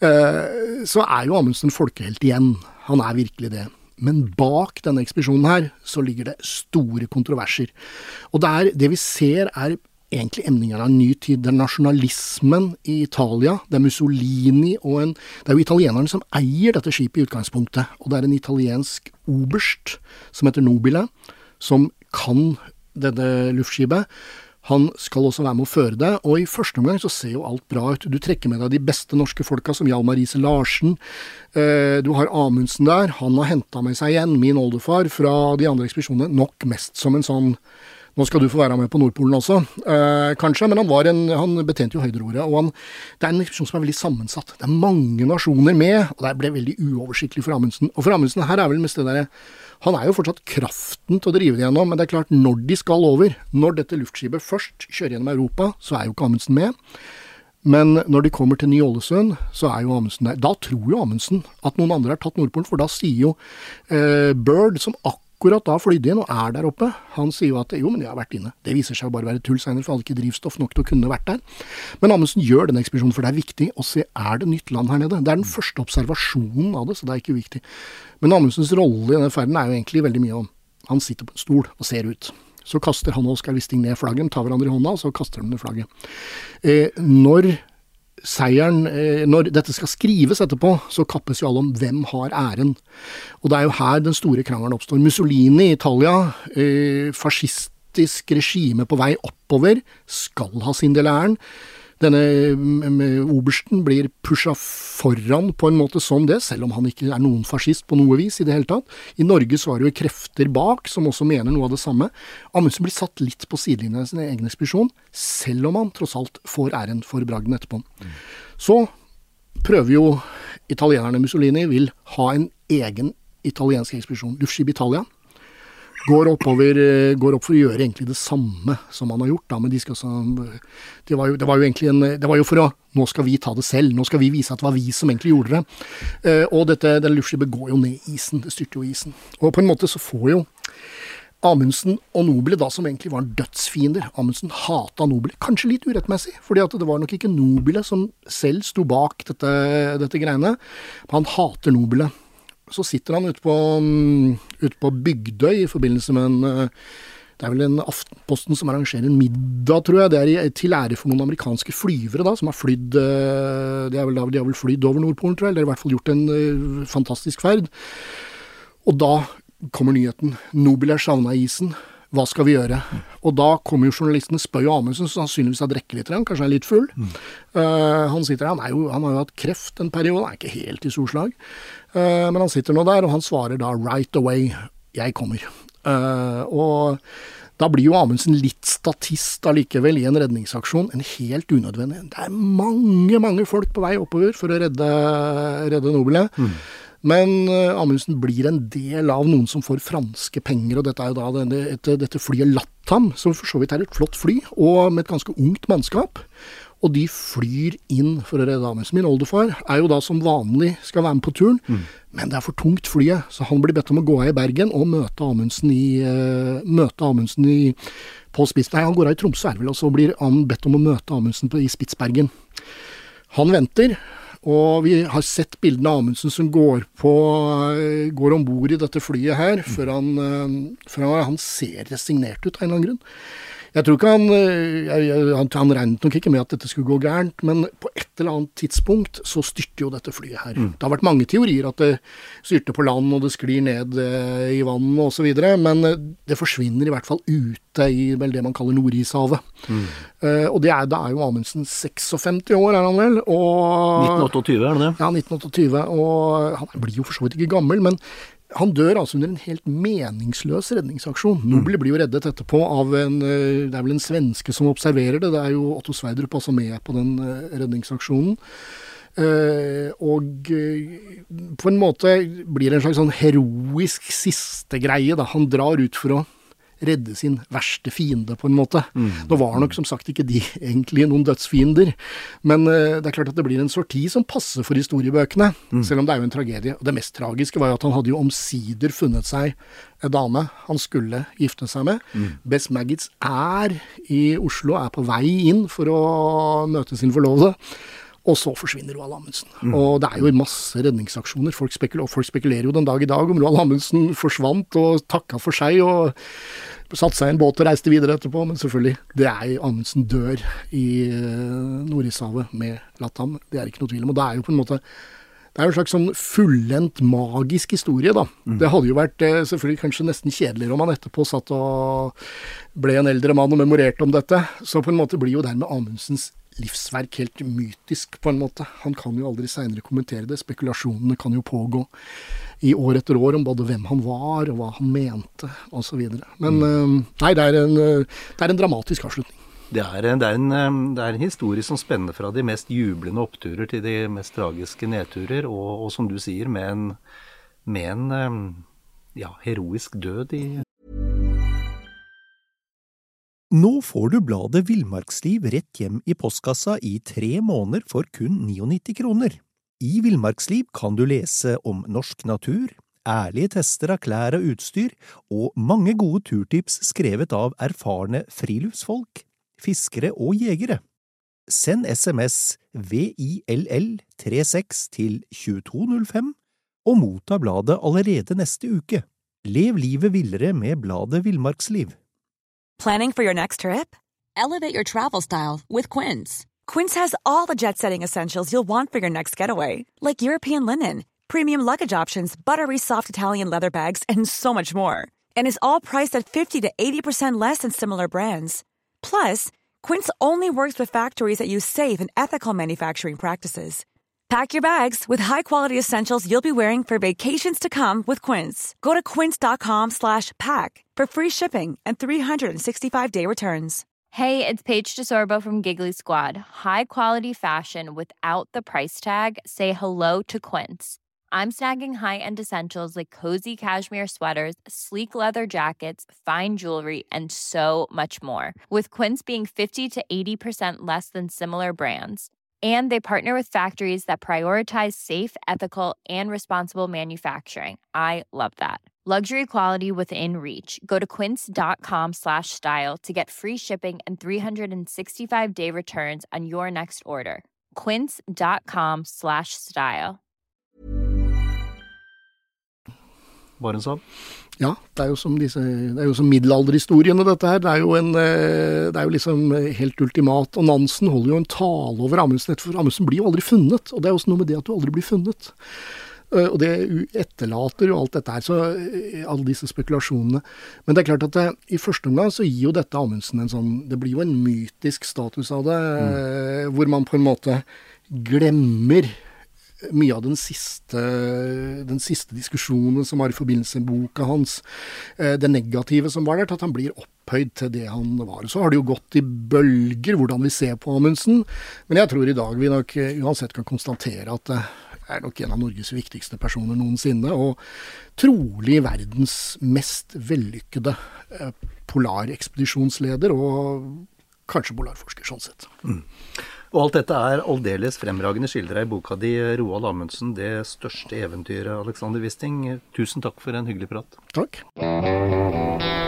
så jo Amundsen folkehelt igjen. Han virkelig det. Men bak denne ekspedisjonen her, så ligger det store kontroverser. Og det vi ser egentlig emninger av en ny tid. Det nasjonalismen i Italia, det Mussolini, og det jo italienerne som eier dette skipet i utgangspunktet, og det en italiensk oberst som heter Nobile, som kan dette luftskipet. Han skal også være med å føre det, og i første omgang så ser jo alt bra ut. Du trekker med deg de beste norske folka, som Hjalmar Riise Larsen. Du har Amundsen der, han har hentet med seg igjen, min oldefar, fra de andre ekspedisjonene, nok mest som en sånn, nå skal du få være med på Nordpolen også, kanskje, men han betjente jo høyderoret, og det en ekspedisjon som veldig sammensatt. Det mange nasjoner med, og det ble veldig uoversiktlig for Amundsen. Og for Amundsen her vel mest det der, han jo fortsatt kraften til å drive det gjennom, men det klart, når de skal over, når dette luftskipet først kjører gjennom Europa, så jo ikke Amundsen med. Men når de kommer til Ny-Ålesund, så jo Amundsen der. Da tror jo Amundsen at noen andre har tatt Nordpolen, for da sier jo Byrd, som akkurat da flydde inn og der oppe, han sier jo at jo, men jeg har vært inne. Det viser seg å bare være tull senere, for han hadde ikke drivstoff nok til å kunne vært der. Men Amundsen gjør den ekspedisjonen, for det viktig å se, det nytt land her nede? Det den første observasjonen av det, så det ikke uviktig. Men Amundsens rolle i denne ferden jo egentlig veldig mye om, han sitter på en stol og ser ut. Så kaster han og Oskar Wisting ned flagget, de tar hverandre i hånda, og så kaster de ned flagget. Når dette skal skrives etterpå, så kappes jo alle om hvem har æren. Og det jo her den store krangelen oppstår. Mussolini i Italia, fascistisk regime på vei oppover, skal ha sin del av æren. Denne obersten blir pushet foran på en måte som det, selv om han ikke noen fascist på noe vis i det hele tatt. I Norge så det jo krefter bak, som også mener noe av det samme. Amundsen blir satt litt på sidelinjen av sin egen ekspedisjon, selv om han tross alt får æren for bragden etterpå. Så prøver jo italienerne, Mussolini vil ha en egen italiensk ekspedisjon, luftskip Italia. Går opp for å gjøre egentlig det samme som han har gjort, da, men det var jo for å, nå skal vi ta det selv, nå skal vi vise at det var vi som egentlig gjorde det. Og den luftskipet går jo ned isen, det styrter jo isen. Og på en måte så får jo Amundsen og Nobile da, som egentlig var dødsfiender. Amundsen hatet Nobile, kanskje litt urettmessig, fordi at det var nok ikke Nobile som selv sto bak dette greiene. Han hater Nobile. Så sitter han ute på Bygdøy i forbindelse med det vel en Aftenposten som arrangerer en middag, tror jeg. Det til ære for noen amerikanske flyvere da, som har flydd, de har vel flydd over Nordpolen, tror jeg, eller i hvert fall gjort en fantastisk ferd. Og da kommer nyheten, Nobile savnet isen, hva skal vi gjøre? Og da kommer jo journalisten spør jo Amundsen, så sannsynligvis har drukket litt, kanskje han litt full. Han sitter der, han har jo hatt kreft en periode, han ikke helt i storslag. Men han sitter nå der, og han svarer da, right away, jeg kommer. Og da blir jo Amundsen litt statist allikevel i en redningsaksjon, en helt unødvendig. Det mange folk på vei oppover for å redde Nobile. Men Amundsen blir en del av noen som får franske penger, og dette jo da dette flyet Latam, som for så vidt et flott fly, og med et ganske ungt mannskap. Og de flyr inn for å redde Amundsen. Min oldefar jo da som vanlig skal være med på turen, men det for tungt flyet, så han blir bedt om å gå av i Bergen og møte Amundsen på Spitsbergen. Han går av i Tromsø, vel, og så blir han bedt om å møte Amundsen i Spitsbergen. Han venter, og vi har sett bildene av Amundsen som går ombord i dette flyet her, før han ser resignert ut av en eller annen grunn. Jeg tror ikke han regnet nok ikke med at dette skulle gå gærent, men på et eller annet tidspunkt så styrte jo dette flyet her. Det har vært mange teorier at det styrte på land og det sklir ned i vannet og så videre, men det forsvinner i hvert fall ute i vel det man kaller Nordishavet. Og da er jo Amundsen 56 år, er han vel? Og 1928 er det? Ja, 1928, og han blir jo for så vidt ikke gammel, men han dør altså under en helt meningsløs redningsaksjon. Nobel blir jo reddet etterpå av det er vel en svenske som observerer det. Det er jo Otto Sverdrup også med på den redningsaksjonen. Og på en måte blir det en slags sånn heroisk siste greie da. Han drar ut for å redde sin verste fiende på en måte. Nå var nok som sagt ikke de egentlig noen dødsfiender, men det er klart at det blir en sorti som passer for historiebøkene, selv om det er jo en tragedie. Og det mest tragiske var jo at han hadde jo omsider funnet seg en dame han skulle gifte seg med. Bess Maggots er i Oslo, er på vei inn for å møte sin forlovede. Og så forsvinner Roald Amundsen. Og det er jo masse redningsaksjoner. Folk spekulerer jo den dag i dag om Roald Amundsen forsvant og takka for seg og satte seg i en båt og reiste videre etterpå. Men selvfølgelig, det er Amundsen dør i Nordishavet med Latam. Det er ikke noe tvil om. Og det er jo på en måte, det er jo en slags sånn fullendt magisk historie da. Det hadde jo vært selvfølgelig kanskje nesten kjedeligere om han etterpå satt og ble en eldre mann og memorerte om dette. Så på en måte blir jo dermed Amundsens livsverk helt mytisk på en måte. Han kan jo aldri senere kommentere det. Spekulasjonene kan jo pågå i år etter år om både hvem han var og hva han mente og så videre. Men nei, det er en dramatisk avslutning. Det er en historie som spenner fra de mest jublende oppturer til de mest tragiske nedturer, og som du sier, med en heroisk død i. Nå får du bladet Villmarksliv rett hjem i postkassa i 3 måneder for kun 99 kroner. I Villmarksliv kan du lese om norsk natur, ærlige tester av klær og utstyr, og mange gode turtips skrevet av erfarne friluftsfolk, fiskere og jegere. Send SMS VILL36 til 2205 og motta bladet allerede neste uke. Lev livet villere med bladet Villmarksliv. Planning for your next trip? Elevate your travel style with Quince. Quince has all the jet-setting essentials you'll want for your next getaway, like European linen, premium luggage options, buttery soft Italian leather bags, and so much more. And is all priced at 50 to 80% less than similar brands. Plus, Quince only works with factories that use safe and ethical manufacturing practices. Pack your bags with high-quality essentials you'll be wearing for vacations to come with Quince. Go to quince.com/pack for free shipping and 365-day returns. Hey, it's Paige DeSorbo from Giggly Squad. High quality fashion without the price tag. Say hello to Quince. I'm snagging high-end essentials like cozy cashmere sweaters, sleek leather jackets, fine jewelry, and so much more. With Quince being 50 to 80% less than similar brands. And they partner with factories that prioritize safe, ethical, and responsible manufacturing. I love that. Luxury quality within reach. Go to quince.com/style to get free shipping and 365-day returns on your next order. Quince.com/style. Barentshav? Ja, det er jo som middelalderhistoriene dette her. Det er jo liksom helt ultimat. Og Nansen holder jo en tale over Amundsen, for Amundsen blir jo aldri funnet. Og det er også noe med det at du aldri blir funnet. Og det etterlater jo alt dette her, så alle disse spekulasjonene. Men det er klart at i første omgang så gir jo dette Amundsen en sånn, det blir jo en mytisk status av det, hvor man på en måte glemmer mye av den siste diskusjonen som var i forbindelse med boka hans, det negative som var der, til at han blir opphøyd til det han var. Så har det jo gått i bølger hvordan vi ser på Amundsen, men jeg tror i dag vi nok uansett kan konstatere at det er nok en av Norges viktigste personer noensinne, og trolig verdens mest vellykkede polarekspedisjonsleder, og kanskje polarforsker sånn sett. Og alt dette er aldeles fremragende skildret i boka di, Roald Amundsen, det største eventyret, Alexander Wisting. Tusen takk for en hyggelig prat. Takk.